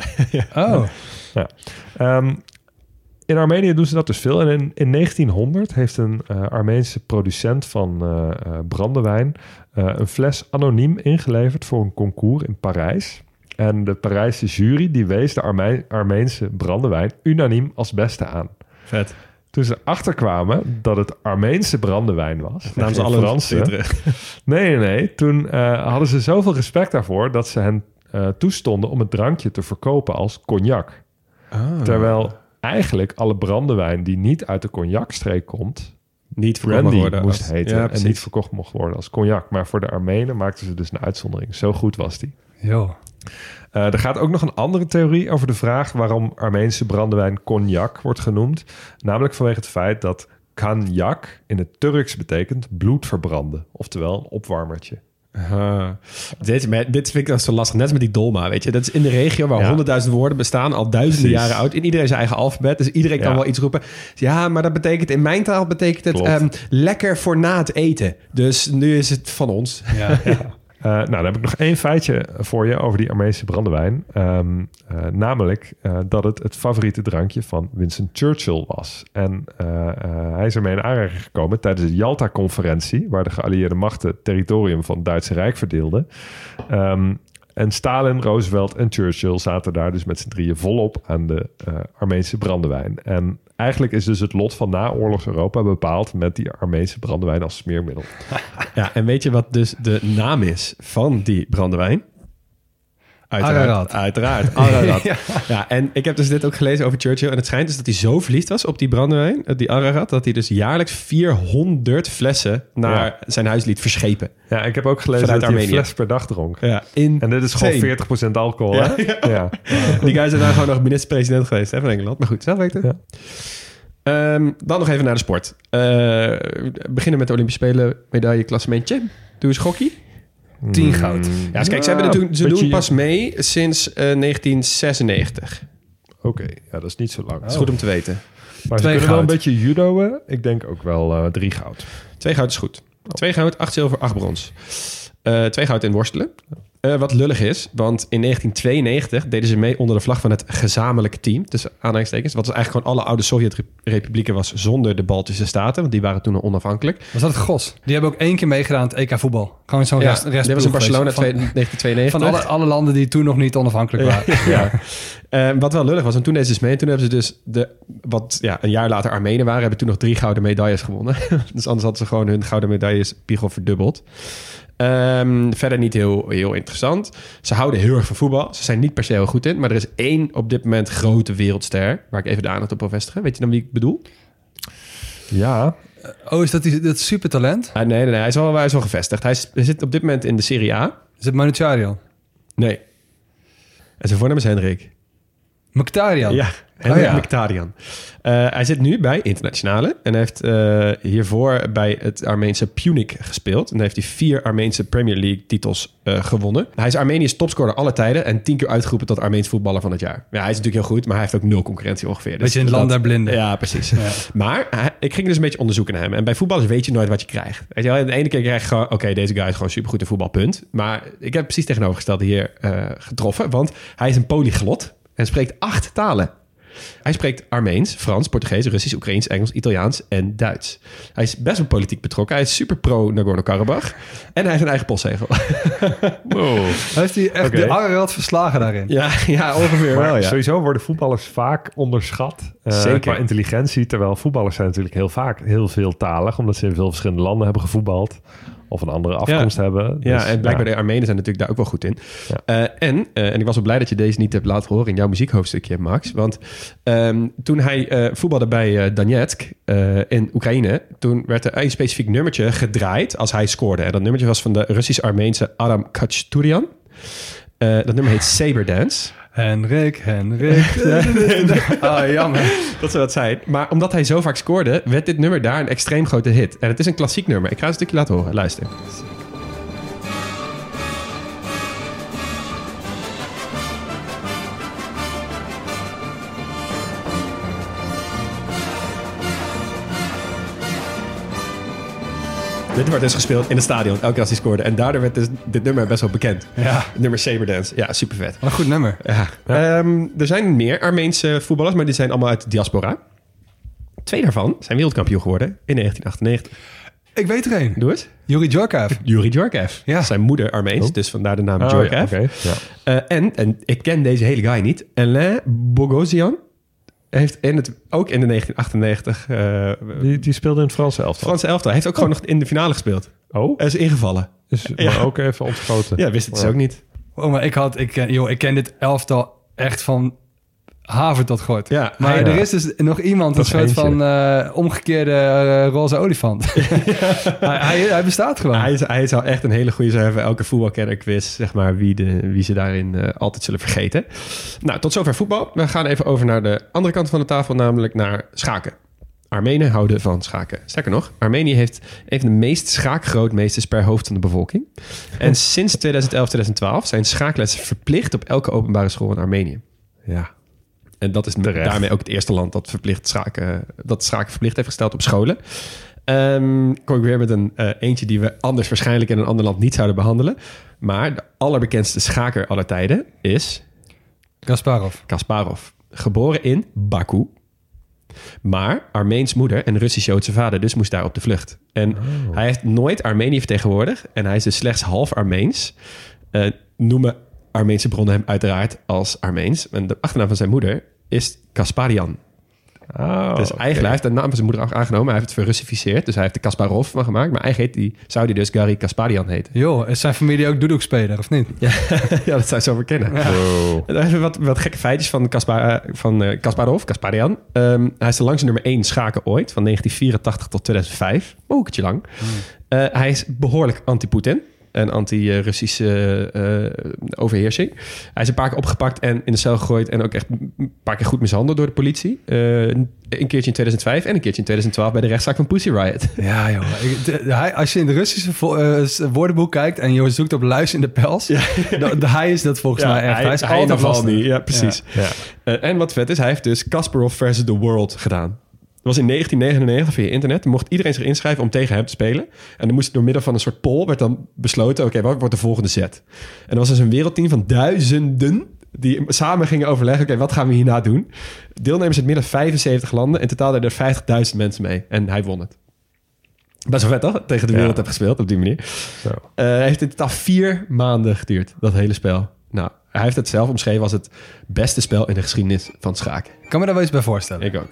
In Armenië doen ze dat dus veel. En in 1900 heeft een Armeense producent van brandewijn een fles anoniem ingeleverd voor een concours in Parijs. En de Parijse jury die wees de Armeense brandewijn unaniem als beste aan. Vet. Toen ze achterkwamen dat het Armeense brandewijn was. Namen ze alle Fransen. Nee. Toen hadden ze zoveel respect daarvoor dat ze hen toestonden om het drankje te verkopen als cognac. Terwijl eigenlijk alle brandewijn die niet uit de cognacstreek komt, niet brandy moest heten en niet verkocht mocht worden als cognac. Maar voor de Armenen maakten ze dus een uitzondering. Zo goed was die. Jo. Er gaat ook nog een andere theorie over de vraag waarom Armeense brandewijn cognac wordt genoemd. Namelijk vanwege het feit dat kanyak in het Turks betekent bloed verbranden. Oftewel een opwarmertje. Dit vind ik dan zo lastig. Net als met die dolma, weet je. Dat is in de regio waar 100.000 woorden bestaan, al duizenden jaren oud. In iedereen zijn eigen alfabet. Dus iedereen kan wel iets roepen. Ja, maar dat betekent, in mijn taal betekent het lekker voor na het eten. Dus nu is het van ons. Ja. Nou, dan heb ik nog één feitje voor je over die Armeense brandewijn. Namelijk dat het favoriete drankje van Winston Churchill was. En hij is ermee in aanraking gekomen tijdens de Jalta-conferentie, waar de geallieerde machten het territorium van het Duitse Rijk verdeelden. En Stalin, Roosevelt en Churchill zaten daar dus met z'n drieën volop aan de Armeense brandewijn. En eigenlijk is dus het lot van naoorlogs Europa bepaald met die Armeense brandewijn als smeermiddel. Ja, en weet je wat dus de naam is van die brandewijn? Uiteraard. Ararat. Ja, en ik heb dus dit ook gelezen over Churchill. En het schijnt dus dat hij zo verliefd was op die brandewijn, die Ararat, dat hij dus jaarlijks 400 flessen naar zijn huis liet verschepen. Ja, ik heb ook gelezen dat hij een fles per dag dronk. Ja, en dit is gewoon 40% alcohol, hè? Ja. Die guy is daarna gewoon nog minister-president geweest van Engeland. Maar goed, zelf weet het. Ja. Dan nog even naar de sport. Beginnen met de Olympische Spelen medailleklassementje. Doe eens gokkie. 10 goud. Ja, dus kijk, ze doen pas mee sinds 1996. Oké, ja, dat is niet zo lang. Dat is goed om te weten. Maar ze kunnen wel een beetje judoën. Ik denk ook wel 3 goud. 2 goud is goed. 2 goud, 8 zilver, 8 brons. 2 goud in worstelen. Wat lullig is, want in 1992 deden ze mee onder de vlag van het gezamenlijke team, tussen aanhalingstekens, wat dus eigenlijk gewoon alle oude Sovjet-republieken was zonder de Baltische Staten, want die waren toen nog onafhankelijk. Was dat het GOS? Die hebben ook 1 keer meegedaan aan het EK voetbal. Gewoon zo'n rest. Die was in Barcelona 1992. Van alle landen die toen nog niet onafhankelijk waren. Wat wel lullig was, en toen deden ze dus mee. Toen hebben ze dus een jaar later Armenen waren, hebben toen nog 3 gouden medailles gewonnen. Dus anders hadden ze gewoon hun gouden medaillespiegel verdubbeld. Verder niet heel interessant. Ze houden heel erg van voetbal. Ze zijn niet per se heel goed in. Maar er is 1 op dit moment grote wereldster, waar ik even de aandacht op wil vestigen. Weet je dan wie ik bedoel? Ja. Is dat supertalent? Nee. Hij is wel gevestigd. Hij zit op dit moment in de Serie A. Is het Mkhitaryan? Nee. En zijn voornaam is Hendrik. Mkhitaryan? Ja. Henrik Mkhitaryan. Hij zit nu bij Internationale en heeft hiervoor bij het Armeense Pjunik gespeeld. En heeft hij 4 Armeense Premier League titels gewonnen. Hij is Armenië's topscorer aller tijden en 10 keer uitgeroepen tot Armeens voetballer van het jaar. Ja, hij is natuurlijk heel goed, maar hij heeft ook 0 concurrentie ongeveer. Beetje in het land der blinden. Ja, precies. Ja. Maar ik ging dus een beetje onderzoeken naar hem. En bij voetballers weet je nooit wat je krijgt. Weet je wel, de ene keer krijg je gewoon, oké, deze guy is gewoon supergoed in voetbal, punt. Maar ik heb precies tegenovergestelde hier getroffen, want hij is een polyglot en spreekt 8 talen. Hij spreekt Armeens, Frans, Portugees, Russisch, Oekraïens, Engels, Italiaans en Duits. Hij is best wel politiek betrokken. Hij is super pro Nagorno-Karabakh. En hij heeft een eigen postzegel. Wow. Heeft hij echt de Ararat verslagen daarin? Ja, ongeveer maar wel, ja. Sowieso worden voetballers vaak onderschat. Zeker. Qua intelligentie. Terwijl voetballers zijn natuurlijk heel vaak heel veeltalig. Omdat ze in veel verschillende landen hebben gevoetbald. Of een andere afkomst hebben. Dus, en blijkbaar de Armenen zijn natuurlijk daar ook wel goed in. Ja. En ik was wel blij dat je deze niet hebt laten horen in jouw muziekhoofdstukje, Max. Want toen hij voetbalde bij Donetsk in Oekraïne, toen werd er een specifiek nummertje gedraaid als hij scoorde. En dat nummertje was van de Russisch-Armeense Adam Khachaturian. Dat nummer heet Saber Dance. Henrik. Jammer. Dat zou dat zijn. Maar omdat hij zo vaak scoorde, werd dit nummer daar een extreem grote hit. En het is een klassiek nummer. Ik ga een stukje laten horen. Luister. Dit wordt dus gespeeld in het stadion, elke keer als hij scoorde. En daardoor werd dus dit nummer best wel bekend. Ja. Het nummer Saber Dance. Ja, super vet. Wat een goed nummer. Ja. Er zijn meer Armeense voetballers, maar die zijn allemaal uit de diaspora. 2 daarvan zijn wereldkampioen geworden in 1998. Ik weet er één. Doe het. Yuri Djorkaeff. Yuri Djorkaeff. Ja. Zijn moeder Armeens, dus vandaar de naam Djorkaeff. Ja, okay. En ik ken deze hele guy niet. Alain Bogosian heeft ook in de 1998... Die speelde in het Franse elftal. Franse elftal. Hij heeft ook gewoon nog in de finale gespeeld. Oh? Hij is ingevallen. Maar ook even ontgroten. Ja, wist het dus ook niet. Oh, maar ik ken dit elftal echt van haver tot gort. Ja, maar er is dus nog iemand, een soort van omgekeerde roze olifant. hij bestaat gewoon. Hij zou echt een hele goede zijn voor elke voetbalkenner quiz, zeg maar, wie ze daarin altijd zullen vergeten. Nou, tot zover voetbal. We gaan even over naar de andere kant van de tafel, namelijk naar schaken. Armenen houden van schaken. Sterker nog, Armenië heeft een van de meest schaakgrootmeesters per hoofd van de bevolking. En sinds 2011-2012 zijn schaaklessen verplicht op elke openbare school in Armenië. Ja. En dat is daarmee ook het eerste land dat schaken verplicht heeft gesteld op scholen. Kom ik weer met een eentje die we anders waarschijnlijk in een ander land niet zouden behandelen. Maar de allerbekendste schaker aller tijden is... Kasparov. Geboren in Baku. Maar Armeens moeder en Russisch-Joodse vader, dus moest daar op de vlucht. En hij heeft nooit Armenië vertegenwoordigd. En hij is dus slechts half Armeens. Noemen Armeense bronnen hem uiteraard als Armeens. En de achternaam van zijn moeder is Kasparian. Dus eigenlijk, hij heeft de naam van zijn moeder ook aangenomen. Hij heeft het verrussificeerd. Dus hij heeft de Kasparov van gemaakt. Maar eigenlijk zou die dus Garry Kasparian heten. Joh, is zijn familie ook doedoekspeler, of niet? Ja, dat zou je zo verkennen. Ja. Wow. Even wat gekke feitjes van Kasparov, Kasparian. Hij is de langste nummer 1 schaker ooit. Van 1984 tot 2005. Ook lang. Hij is behoorlijk anti-Poetin. En anti-Russische overheersing. Hij is een paar keer opgepakt en in de cel gegooid. En ook echt een paar keer goed mishandeld door de politie. Een keertje in 2005 en een keertje in 2012 bij de rechtszaak van Pussy Riot. Ja, joh. Als je in de Russische woordenboek kijkt en je zoekt op luis in de pels. Ja. Hij is dat volgens mij echt. Hij is altijd lastig. Ja, precies. Ja. En wat vet is, hij heeft dus Kasparov versus The World gedaan. Dat was in 1999 via internet. Dan mocht iedereen zich inschrijven om tegen hem te spelen. En dan moest door middel van een soort poll werd dan besloten... oké, wat wordt de volgende set? En er was dus een wereldteam van duizenden... die samen gingen overleggen... oké, wat gaan we hierna doen? Deelnemers uit meer dan 75 landen... en totaal deden er 50.000 mensen mee. En hij won het. Best wel vet, toch? Tegen de wereld heb gespeeld op die manier. Hij heeft in totaal 4 maanden geduurd, dat hele spel. Nou, hij heeft het zelf omschreven als het beste spel in de geschiedenis van schaken. Ik kan me daar wel iets bij voorstellen. Ik ook.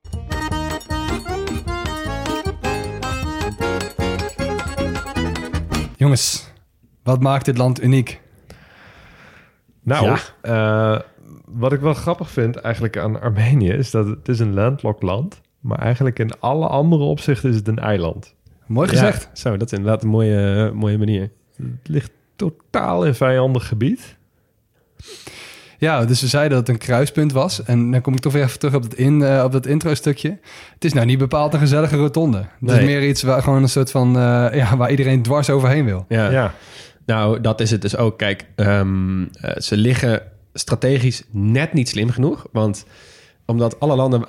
Jongens, wat maakt dit land uniek? Nou, wat ik wel grappig vind eigenlijk aan Armenië... is dat het is een landlocked land... maar eigenlijk in alle andere opzichten is het een eiland. Mooi gezegd. Ja, zo, dat is inderdaad een mooie manier. Het ligt totaal in vijandig gebied. Ja, dus we zeiden dat het een kruispunt was. En dan kom ik toch weer even terug op dat intro-stukje. Het is nou niet bepaald een gezellige rotonde. Het is meer iets waar gewoon een soort van... waar iedereen dwars overheen wil. Ja. Nou, dat is het dus ook. Kijk, ze liggen strategisch net niet slim genoeg. Want omdat alle landen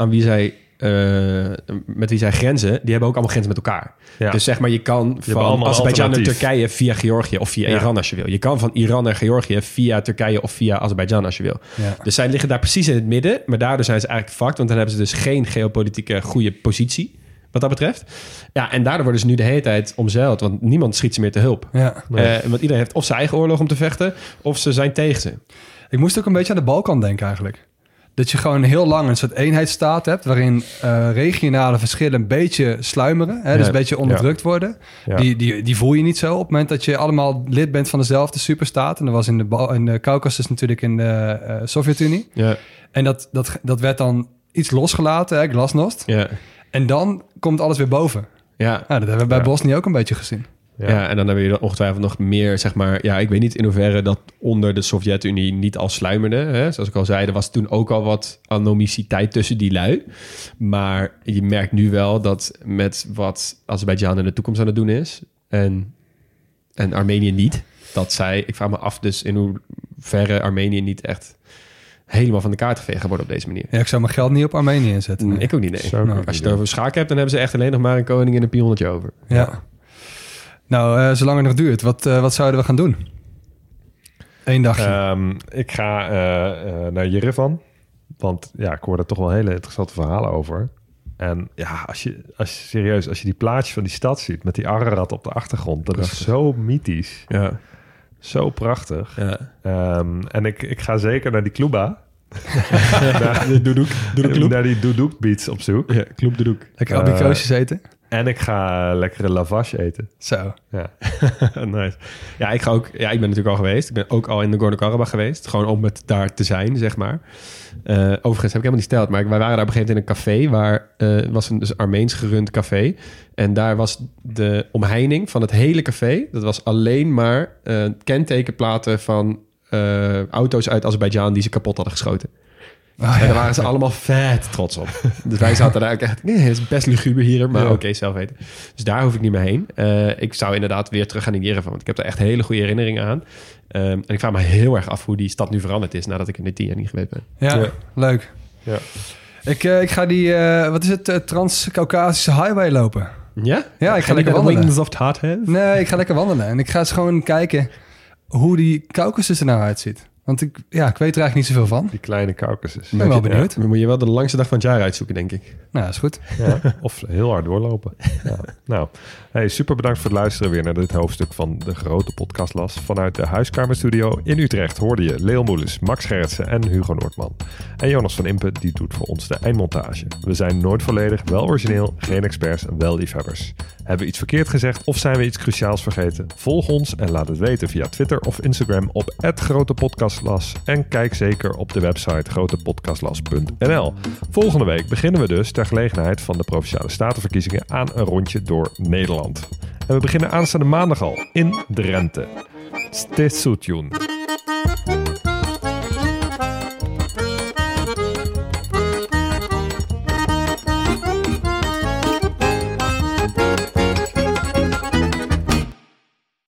met wie zij grenzen, die hebben ook allemaal grenzen met elkaar. Ja. Dus zeg maar, je kan van Azerbeidzjan naar Turkije via Georgië of via Iran als je wil. Je kan van Iran naar Georgië via Turkije of via Azerbeidzjan als je wil. Ja. Dus zij liggen daar precies in het midden, maar daardoor zijn ze eigenlijk fucked, want dan hebben ze dus geen geopolitieke goede positie, wat dat betreft. Ja, en daardoor worden ze nu de hele tijd omzeild, want niemand schiet ze meer te hulp. Ja. Want iedereen heeft of zijn eigen oorlog om te vechten, of ze zijn tegen ze. Ik moest ook een beetje aan de Balkan denken eigenlijk. Dat je gewoon heel lang een soort eenheidsstaat hebt, waarin regionale verschillen een beetje sluimeren, dus een beetje onderdrukt worden. Ja. Die voel je niet zo op het moment dat je allemaal lid bent van dezelfde superstaat. En dat was in de Caucasus natuurlijk in de Sovjet-Unie. Ja. En dat werd dan iets losgelaten, glasnost. Ja. En dan komt alles weer boven. Ja. Dat hebben we bij Bosnië ook een beetje gezien. Ja, en dan hebben we ongetwijfeld nog meer, zeg maar... Ja, ik weet niet in hoeverre dat onder de Sovjet-Unie niet al sluimerde. Hè? Zoals ik al zei, er was toen ook al wat anomiciteit tussen die lui. Maar je merkt nu wel dat met wat Azerbeidzjan in de toekomst aan het doen is... en Armenië niet, dat zij... Ik vraag me af dus in hoeverre Armenië niet echt... helemaal van de kaart geveegd worden op deze manier. Ja, ik zou mijn geld niet op Armenië inzetten. Nee. Ik ook niet, nee. Als je het over schaken hebt, dan hebben ze echt alleen nog maar een koning en een pionnetje over. Ja. Nou, zolang het nog duurt, wat zouden we gaan doen? Eén dagje. Ik ga naar Yerevan. Want ja, ik hoor er toch wel hele interessante verhalen over. En ja, als je die plaatjes van die stad ziet... met die Ararat op de achtergrond... dat is zo mythisch. Ja. Zo prachtig. Ja. En ik ga zeker naar die Kluba. Naar die Duduk Beach op zoek. Ja, Klub Duduk. Lekker abrikoosjes eten. En ik ga lekkere lavash eten. Zo. Ja. Nice. Ja, ik ben natuurlijk al geweest. Ik ben ook al in de Nagorno-Karabakh geweest. Gewoon om het daar te zijn, zeg maar. Overigens heb ik helemaal niet gesteld. Maar wij waren daar op een gegeven moment in een café. Waar was een dus Armeens gerund café. En daar was de omheining van het hele café. Dat was alleen maar kentekenplaten van auto's uit Azerbeidzjan die ze kapot hadden geschoten. En daar waren ze allemaal vet trots op. Dus wij zaten daar ook echt... Nee, het is best luguber hier, maar oké, zelf weten. Dus daar hoef ik niet meer heen. Ik zou inderdaad weer terug gaan in Yerevan. Want ik heb daar echt hele goede herinneringen aan. En ik vraag me heel erg af hoe die stad nu veranderd is... nadat ik in de 10 jaar niet geweest ben. Ja, leuk. Ja. Ik ga die... Trans-Caucasische Highway lopen. Ja? Ja, ik ga lekker wandelen. Wings of Heart. Nee, ik ga lekker wandelen. En ik ga eens gewoon kijken... hoe die Caucasus er nou uitziet. Want ik weet er eigenlijk niet zoveel van. Die kleine Caucasus. Ik ben wel benieuwd. Dan moet je wel de langste dag van het jaar uitzoeken, denk ik. Nou, is goed. Ja, of heel hard doorlopen. Ja. Nou, super bedankt voor het luisteren weer naar dit hoofdstuk van de Grote Podcastlas. Vanuit de Huiskamerstudio in Utrecht hoorde je Leo Moelis, Max Gerritsen en Hugo Noordman. En Jonas van Impe, die doet voor ons de eindmontage. We zijn nooit volledig, wel origineel, geen experts, wel liefhebbers. Hebben we iets verkeerd gezegd of zijn we iets cruciaals vergeten? Volg ons en laat het weten via Twitter of Instagram op @grotepodcastlas. En kijk zeker op de website grotepodcastlas.nl. Volgende week beginnen we dus ter gelegenheid van de Provinciale Statenverkiezingen aan een rondje door Nederland. En we beginnen aanstaande maandag al in Drenthe. Stay tuned.